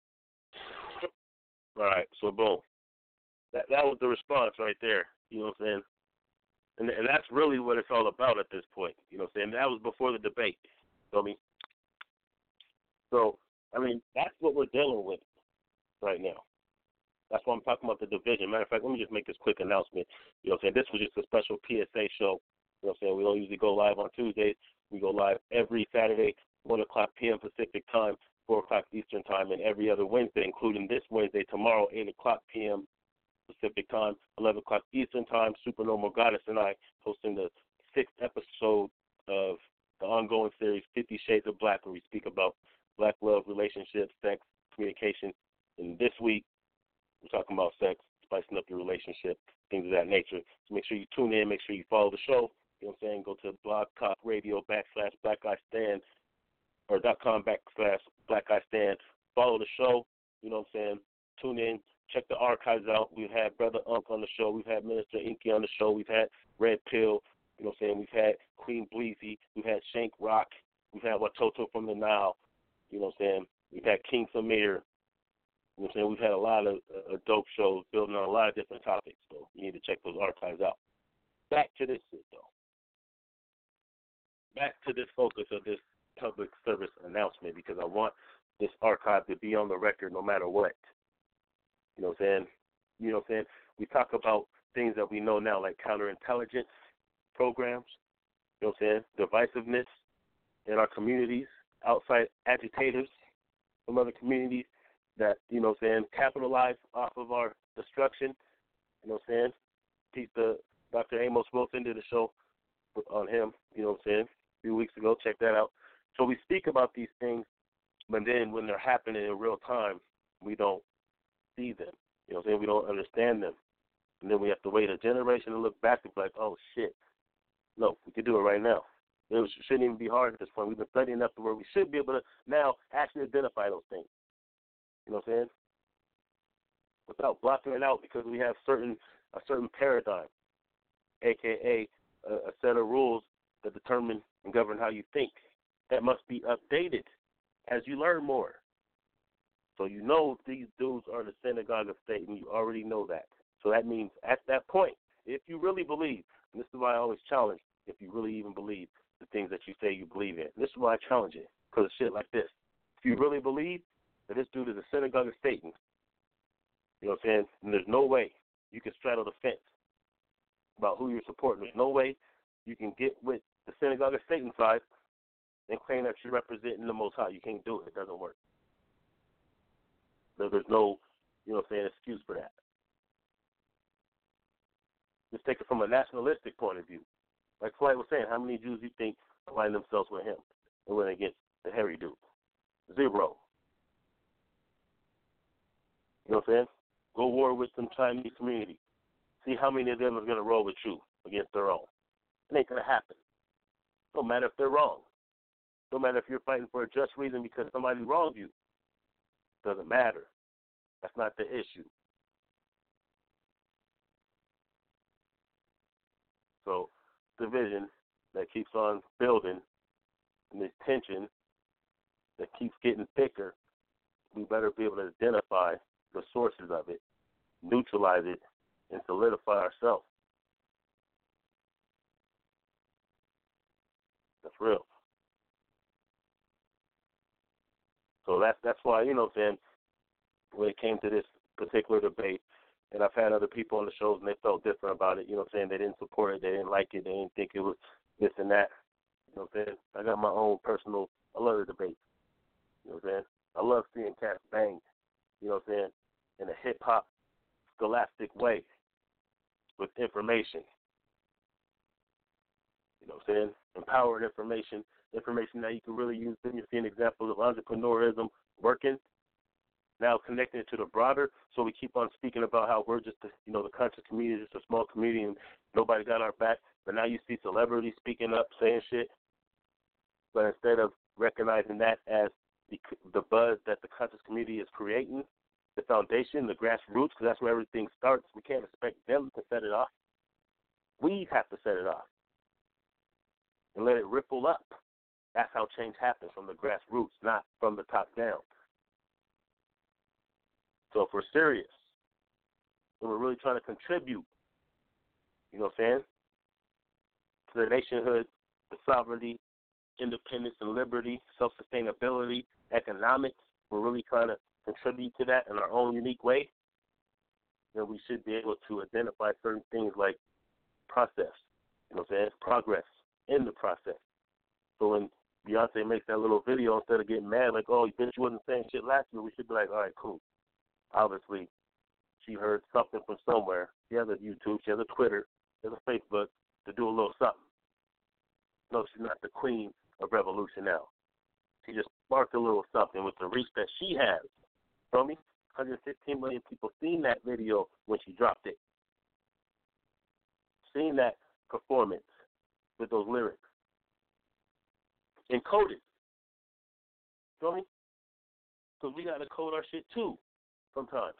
All right, so boom. That that was the response right there. You know what I'm saying? And and that's really what it's all about at this point. You know what I'm saying? That was before the debate. You know what I mean? So, I mean, that's what we're dealing with right now. That's why I'm talking about the division. Matter of fact, let me just make this quick announcement. You know what I'm saying? This was just a special P S A show. You know what I'm saying? We don't usually go live on Tuesdays. We go live every Saturday, one o'clock p.m. Pacific time, four o'clock Eastern time, and every other Wednesday, including this Wednesday, tomorrow, eight o'clock p.m. Pacific time, eleven o'clock Eastern time. Supernormal Goddess and I hosting the sixth episode of the ongoing series, Fifty Shades of Black, where we speak about black love, relationships, sex, communication. And this week, we're talking about sex, spicing up your relationship, things of that nature. So make sure you tune in, make sure you follow the show. You know what I'm saying? Go to Blog Talk Radio backslash Black Guy Stand or dot com backslash Black Guy Stand. Follow the show. You know what I'm saying? Tune in. Check the archives out. We've had Brother Unk on the show. We've had Minister Inky on the show. We've had Red Pill. You know what I'm saying? We've had Queen Bleezy. We've had Shank Rock. We've had Watoto from the Nile. You know what I'm saying? We've had King Samir. You know what I'm saying? We've had a lot of uh, dope shows building on a lot of different topics. So you need to check those archives out. Back to this shit, though. Back to this focus of this public service announcement, because I want this archive to be on the record no matter what. You know what I'm saying? You know what I'm saying? We talk about things that we know now, like counterintelligence programs, you know what I'm saying? Divisiveness in our communities, outside agitators from other communities that, you know what I'm saying, capitalize off of our destruction. You know what I'm saying? Peace to Doctor Amos Wilson did a show on him, you know what I'm saying, a few weeks ago. Check that out. So we speak about these things, but then when they're happening in real time, we don't see them. You know what I'm saying? We don't understand them. And then we have to wait a generation to look back and be like, oh, shit. No, we could do it right now. It shouldn't even be hard at this point. We've been studying enough to where we should be able to now actually identify those things. You know what I'm saying? Without blocking it out, because we have certain a certain paradigm, a k a a, a set of rules that determine and govern how you think, that must be updated as you learn more. So you know these dudes are the synagogue of Satan. You already know that. So that means at that point, if you really believe, and this is why I always challenge, if you really even believe the things that you say you believe in. This is why I challenge it, because of shit like this. If you really believe that this dude is a synagogue of Satan, you know what I'm saying, and there's no way you can straddle the fence about who you're supporting. There's no way you can get with the synagogue of Satan side and claim that you're representing the Most High. You can't do it. It doesn't work. There's no, you know what I'm saying, excuse for that. Just take it from a nationalistic point of view. Like Flight was saying, how many Jews do you think align themselves with him and went against the hairy dude? Zero. You know what I'm saying? Go war with some Chinese community. See how many of them are going to roll with you against their own. It ain't going to happen. No matter if they're wrong. No matter if you're fighting for a just reason because somebody wronged you. Doesn't matter. That's not the issue. So, division that keeps on building and this tension that keeps getting thicker, we better be able to identify the sources of it, neutralize it, and solidify ourselves. That's real. So that's that's why, you know what I'm saying, when it came to this particular debate, and I've had other people on the shows and they felt different about it, you know what I'm saying, they didn't support it, they didn't like it, they didn't think it was this and that. You know what I'm saying? I got my own personal, I love the debate. You know what I'm saying? I love seeing cats bang, you know what I'm saying, in a hip-hop, scholastic way with information. You know what I'm saying? Empowered information, information that you can really use. Then you see an example of entrepreneurism working, now connecting it to the broader, so we keep on speaking about how we're just, a, you know, the conscious community is just a small community and nobody got our back. But now you see celebrities speaking up, saying shit. But instead of recognizing that as the, the buzz that the conscious community is creating, the foundation, the grassroots, because that's where everything starts, we can't expect them to set it off. We have to set it off and let it ripple up. That's how change happens, from the grassroots, not from the top down. So if we're serious and we're really trying to contribute, you know what I'm saying, to the nationhood, the sovereignty, independence and liberty, self-sustainability, economics, we're really trying to contribute to that in our own unique way, then we should be able to identify certain things like process, you know what I'm saying, progress in the process. So when Beyonce makes that little video, instead of getting mad like, oh, bitch, you wasn't saying shit last year, we should be like, all right, cool. Obviously, she heard something from somewhere. She has a YouTube, she has a Twitter, she has a Facebook to do a little something. No, she's not the queen of revolution now. She just sparked a little something with the reach that she has. Feel me? one hundred fifteen million people seen that video when she dropped it. Seen that performance with those lyrics. Encoded. Feel me? Because we got to code our shit too sometimes.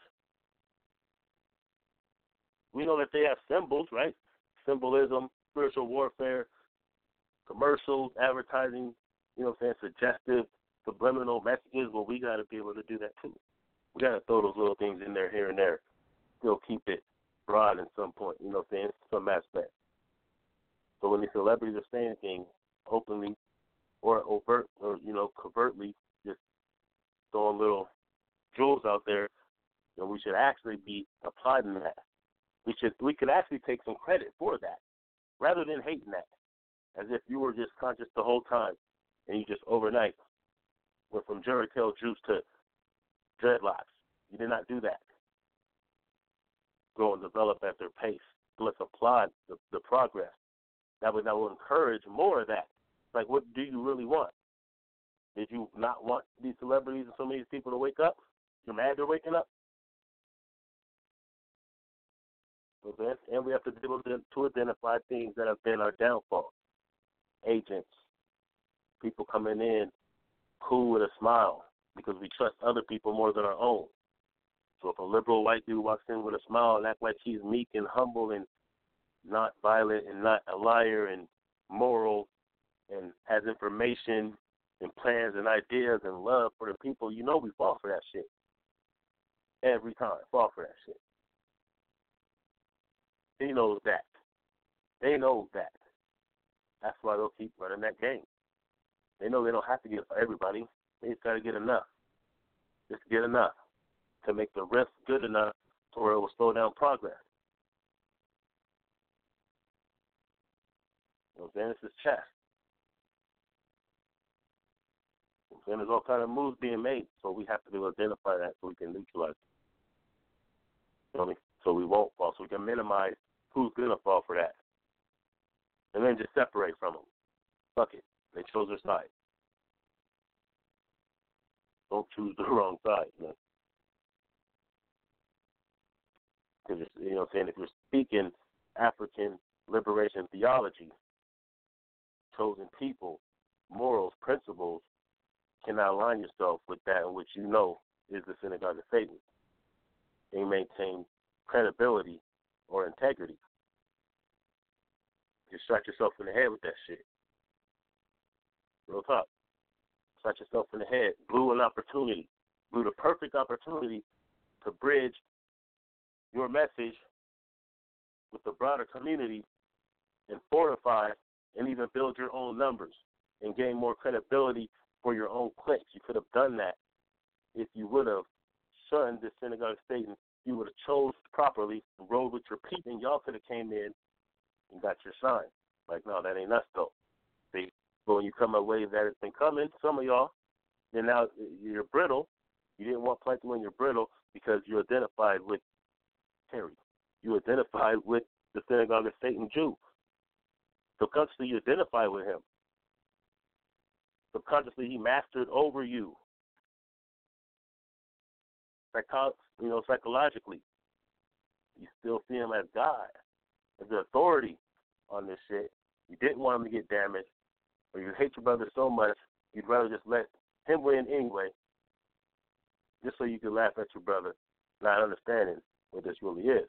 We know that they have symbols, right? Symbolism, spiritual warfare, commercials, advertising, you know what I'm saying, suggestive, subliminal messages. Well, we got to be able to do that too. We got to throw those little things in there here and there. Still keep it broad at some point, you know what I'm saying, some aspect. So when these celebrities are saying things openly or overt or, you know, covertly, just throwing little jewels out there, then we should actually be applauding that. We should we could actually take some credit for that rather than hating that, as if you were just conscious the whole time and you just overnight went from Jerry Curl juice to dreadlocks. You did not do that. Grow and develop at their pace. So let's applaud the, the progress. That would, that will encourage more of that. Like, what do you really want? Did you not want these celebrities and so many people to wake up? You're mad they're waking up? Okay? And we have to be able to, to identify things that have been our downfall. Agents, people coming in cool with a smile because we trust other people more than our own. So if a liberal white dude walks in with a smile and acts like he's meek and humble and not violent and not a liar and moral and has information and plans and ideas and love for the people, you know we fall for that shit. Every time, fall for that shit. He knows that. They know that. That's why they'll keep running that game. They know they don't have to get for everybody. They just got to get enough. Just get enough to make the rest good enough to where it will slow down progress. You know what I'm saying? This is chess. You know what I'm saying? There's all kind of moves being made, so we have to be able to identify that so we can neutralize it. You know what I mean? So we won't fall, so we can minimize who's going to fall for that. And then just separate from them. Fuck it. They chose their side. Don't choose the wrong side, man. Because, you know what I'm saying, if you're speaking African liberation theology, chosen people, morals, principles, cannot align yourself with that in which you know is the synagogue of Satan. They maintain credibility or integrity. You shot yourself in the head with that shit. Real talk. Shot yourself in the head. Blew an opportunity. Blew the perfect opportunity to bridge your message with the broader community and fortify and even build your own numbers and gain more credibility for your own clicks. You could have done that if you would have shunned the synagogue of Satan. You would have chose properly, rode with your people, and y'all could have came in and got your shine. Like, no, that ain't us, though. See? But when you come away that it's been coming, some of y'all, then now you're brittle. You didn't want Plankton when you're brittle because you identified with Terry. You identified with the synagogue of Satan Jew. Subconsciously, you identify with him. Subconsciously, he mastered over you. Psycho- you know, psychologically, you still see him as God, as the authority on this shit. You didn't want him to get damaged, or you hate your brother so much, you'd rather just let him win anyway, just so you can laugh at your brother, not understanding what this really is.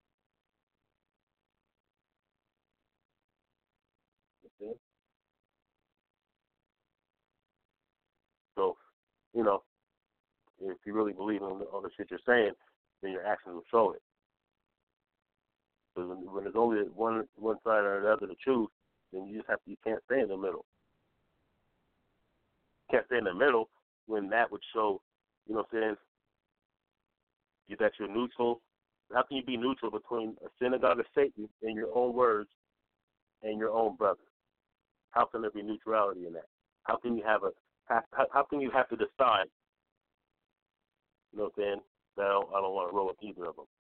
You see? So, you know, if you really believe in all the shit you're saying, then your actions will show it. Because when, when there's only one one side or the other to choose, then you just have to, you can't stay in the middle. You can't stay in the middle when that would show, you know what I'm saying, you, that you're neutral. How can you be neutral between a synagogue of Satan in your own words and your own brother? How can there be neutrality in that? How can you have a how, how can you have to decide, you know what I'm saying, that I don't, I don't want to roll with either of them?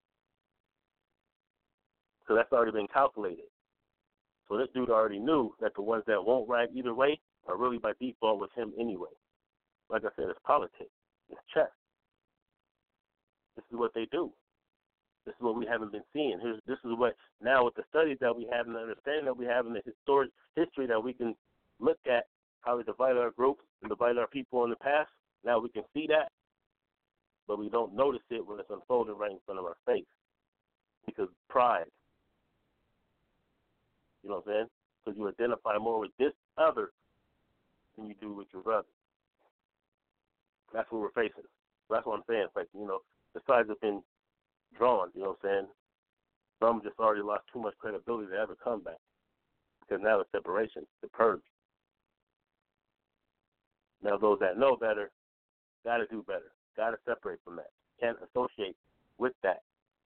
So that's already been calculated. So this dude already knew that the ones that won't ride either way are really by default with him anyway. Like I said, it's politics. It's chess. This is what they do. This is what we haven't been seeing. Here's, this is what, now with the studies that we have and the understanding that we have and the historic history that we can look at, how we divided our groups and divided our people in the past, now we can see that, but we don't notice it when it's unfolding right in front of our face. Because pride. You know what I'm saying? Because you identify more with this other than you do with your brother. That's what we're facing. That's what I'm saying. It's like, you know, the sides have been drawn, you know what I'm saying? Some just already lost too much credibility to ever come back. Because now it's separation, the purge. Now those that know better got to do better. Got to separate from that. Can't associate with that.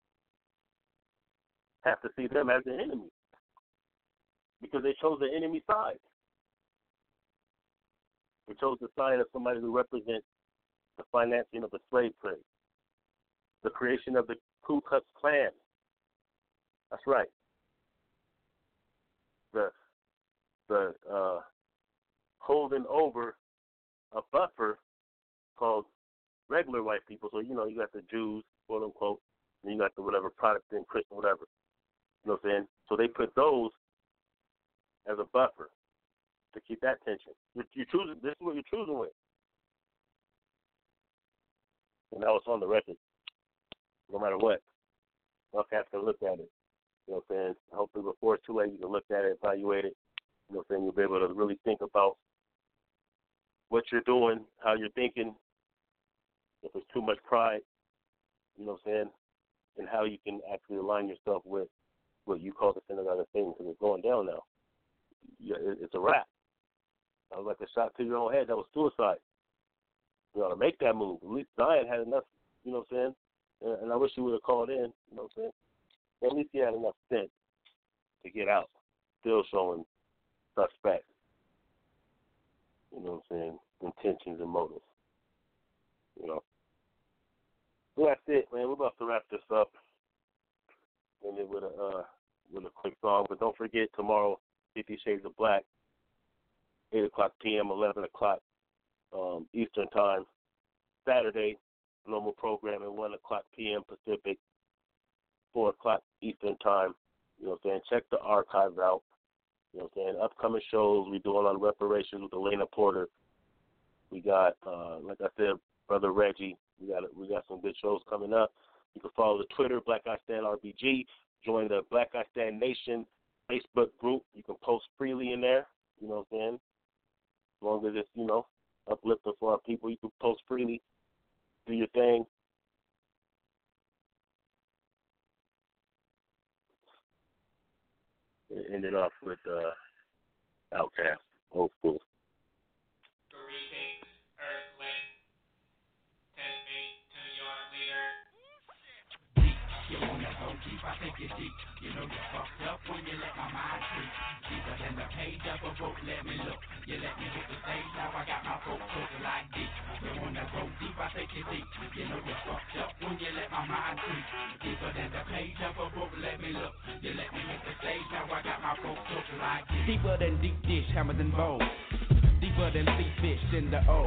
Have to see them as the enemy. Because they chose the enemy side. They chose the side of somebody who represents the financing of the slave trade, the creation of the Ku Klux Klan. That's right. The the uh, holding over a buffer called regular white people. So, you know, you got the Jews, quote unquote, and you got the whatever Protestant, Christian, whatever. You know what I'm saying? So they put those as a buffer to keep that tension. You're, you're choosing. This is what you're choosing with. And now it's on the record. No matter what, Buckhead can look at it. You know what I'm saying? Hopefully before it's too late, you can look at it, evaluate it. You know what I'm saying? You'll be able to really think about what you're doing, how you're thinking, if there's too much pride, you know what I'm saying, and how you can actually align yourself with what you call the synagogue of Satan, because it's going down now. Yeah, it's a wrap. That was like a shot to your own head. That was suicide. You ought to make that move. At least Zion had enough, you know what I'm saying? And, and I wish he would have called in, you know what I'm saying? But at least he had enough sense to get out, still showing suspect, you know what I'm saying, intentions and motives. You know. So that's it, man. We're about to wrap this up. And then with a uh, with a quick song. But don't forget tomorrow, Fifty Shades of Black, eight o'clock p.m., eleven o'clock um, Eastern Time. Saturday, normal program at one o'clock p.m. Pacific. four o'clock Eastern time. You know what I'm saying? Check the archive out. You know what I'm saying? Upcoming shows, we doing on reparations with Elena Porter. We got, uh, like I said, Brother Reggie. We got we got some good shows coming up. You can follow the Twitter, Black I Stand R B G. Join the Black I Stand Nation Facebook group. You can post freely in there. You know what I'm saying? As long as it's, you know, uplifting for our people, you can post freely. Do your thing. End it off with uh, Outkast, Old School. You wanna go deep, I take it deep. You know you're fucked up when you let my mind creep. Deeper than the page of a book, let me look. You let me hit the stage, now I got my folks looking like deep. You wanna go deep, I take it deep. You know you're fucked up when you let my mind creep. Deeper than the page of a book, let me look. You let me hit the stage, now I got my folks looking like deep. Deeper than deep dish, hammers and bowls. Deeper than sea fish in the O.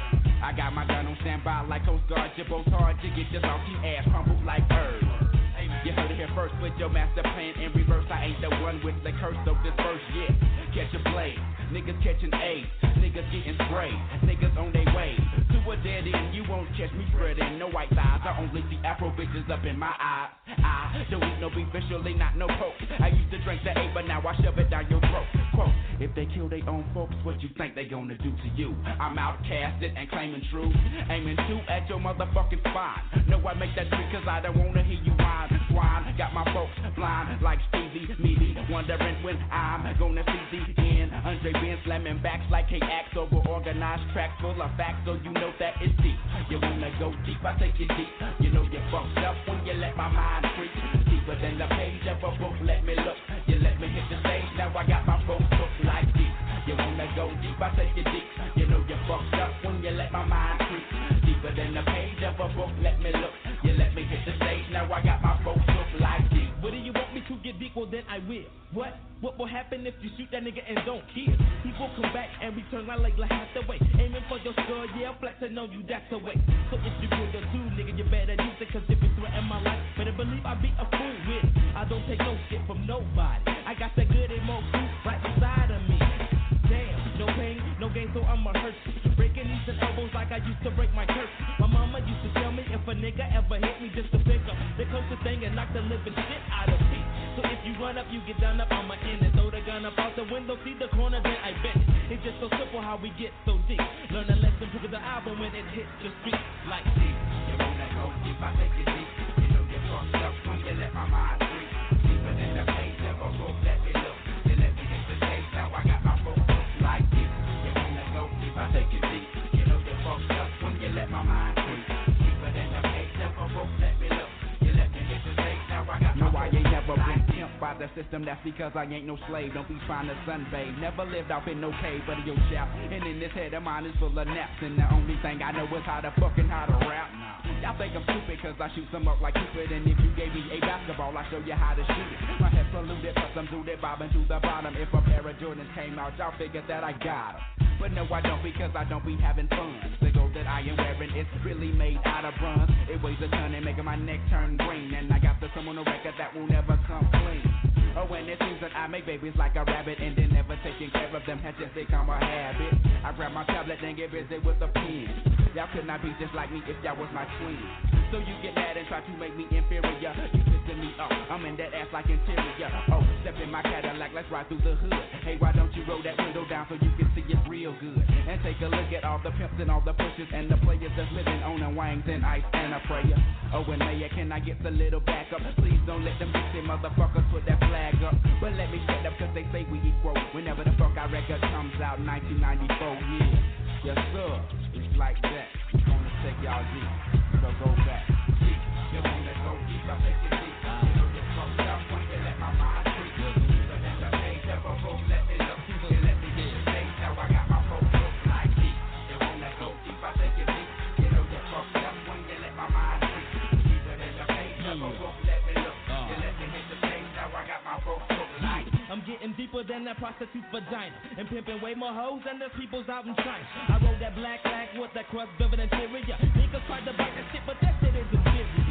I got my gun on standby like Coast Guard. Your boat's hard to get your salty ass crumbled like herbs. You heard it here first with your master plan in reverse. I ain't the one with the curse, so disperse, yeah. Catch a blade, niggas catching AIDS, niggas getting sprayed, niggas on their way to a dead end. You won't catch me spreading no white thighs. I only see Afro bitches up in my eyes. I don't eat no beef, visually not no coke. I used to drink the A, but now I shove it down your throat. Quote, if they kill their own folks, what you think they gonna do to you? I'm outcasted and claiming true, aiming two at your motherfucking spine. No, I make that trick cause I don't wanna hear you whine. Swine, got my folks blind like Stevie, me wondering when I'm gonna see the end. Andre Ben slamming backs like K-Ax over organized tracks full of facts, so you know that it's deep. You wanna go deep, I take it deep. You know you're fucked up when you let my mind freak. Deeper than the page of a book, let me look. You let me hit the stage, now I got my folks hooked like deep. You wanna go deep, I take it deep. You know you're fucked up when you let my mind freak. Deeper than the page of a book, let me look. You let me hit the stage, now I got my folks hooked like deep. What do you want me to get deep? Well then I will. What? What will happen if you shoot that nigga and don't kill? He will come back and return my leg like half the way. Aiming for your skull, yeah, flexing on you, that's the way. So if you good or two, nigga, you better use it. Cause if you threaten my life, better believe I be a fool with it. I don't take no shit from nobody. I got that good emo food right beside of me. Damn, no pain, no gain, so I'ma hurt you. Breaking knees and elbows like I used to break my curse. My mama used to tell me if a nigga ever hit me just to pick up the closest thing and knock the living shit out of me. So if you run up, you get done up, I'ma end it. Throw the gun up out the window, see the corner, then I bet it. It's just so simple how we get so deep. Learn a lesson, pick up the album when it hits the street like deep. You wanna go deep, I take it deep. You know you're fucked up when you let my mind free. Deeper than the page of a book, let me look. You let me hit the stage, now I got my folks hooked like deep. You wanna go deep, I take it deep. You know you're fucked up when you let my mind free. Deeper than the page of a book, let me look. You let me hit the stage, now I got my no, I folks ain't never hooked been like deep. pimped by the system, that's because I ain't no slave. Don't be trying to sunbathe. Never lived off in no cave but in your shaft. And in this head of mine is full of naps. And the only thing I know is how to fucking how to rap. Y'all think I'm stupid cause I shoot some up like Cupid. And if you gave me a basketball, I show you how to shoot it. My head saluted, plus I'm zooted, bobbing to the bottom. If a pair of Jordans came out, y'all figured that I got them. But no, I don't because I don't be having fun. The gold that I am wearing is really made out of bronze. It weighs a ton and making my neck turn green. And I got the sum on the record that will never come clean. Oh, when it seems that I make babies like a rabbit and then never taking care of them has just become a habit. I grab my tablet and get busy with a pen. Y'all could not be just like me if y'all was my twin. So you get mad and try to make me inferior. You pissing me off, I'm in that ass like interior. Oh, step in my Cadillac, let's ride through the hood. Hey, why don't you roll that window down so you can see it real good? And take a look at all the pimps and all the pushers and the players that's living on the wangs and ice and a prayer. Oh, and Mayor, can I get a little backup? Please don't let them bitchy motherfuckers put that flag up. But let me shut up cause they say we equal. Whenever the fuck our record comes out, nineteen ninety-four, yeah. Yes, sir, it's like that. I'm gonna take y'all deep, so go back. Deep, you wanna go deep, I take it deep. You know you're fucked up when you let my mind free. Deeper than the page of a book, let me look. You let me get the stage, now I got my folks hooked like deep. You wanna go deep, I take it deep. You know you're fucked up when you let my mind free. Deeper than the page of a book, let me look. You let me hit the stage, now I got my folks hooked like deep. I'm getting deeper than that prostitute's vagina and pimping way more hoes than the people's out in China. I roll that black flag with that crust velvet interior. Niggas tried to buy that shit, but that shit is inferior. You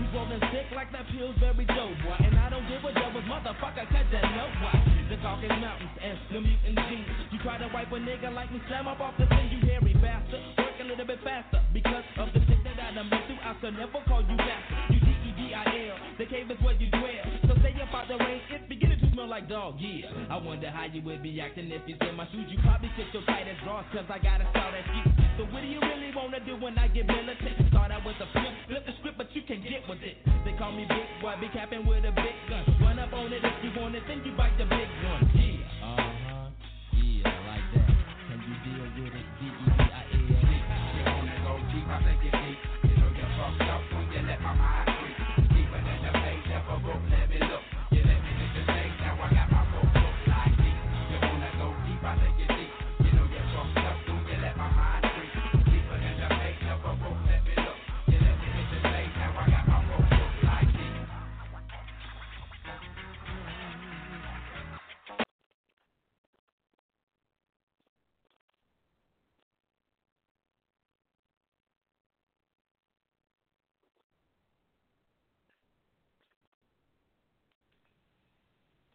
rolling sick like that Pillsbury Joe, boy. And I don't give a devil's motherfucker, cause that know why. The Caucasus Mountains and the mutant G's. You try to wipe a nigga like me, slam up off the scene, you hairy bastard. Work a little bit faster, because of the shit that I done been through, I could never call you bastard. You D E D I L, the cave is where you dwell. So stay up out the rain, it's beginning to smell like dog, yeah. I wonder how you would be acting if you in my shoes. You probably kick your tightest drawers, cause I got a style at you. So what do you really wanna do when I get militant? Start out with a flip, flip the script, but you can get with it. They call me Big Boy, be capping with a big gun. Run up on it if you want it, then you bite the big one, yeah. Uh.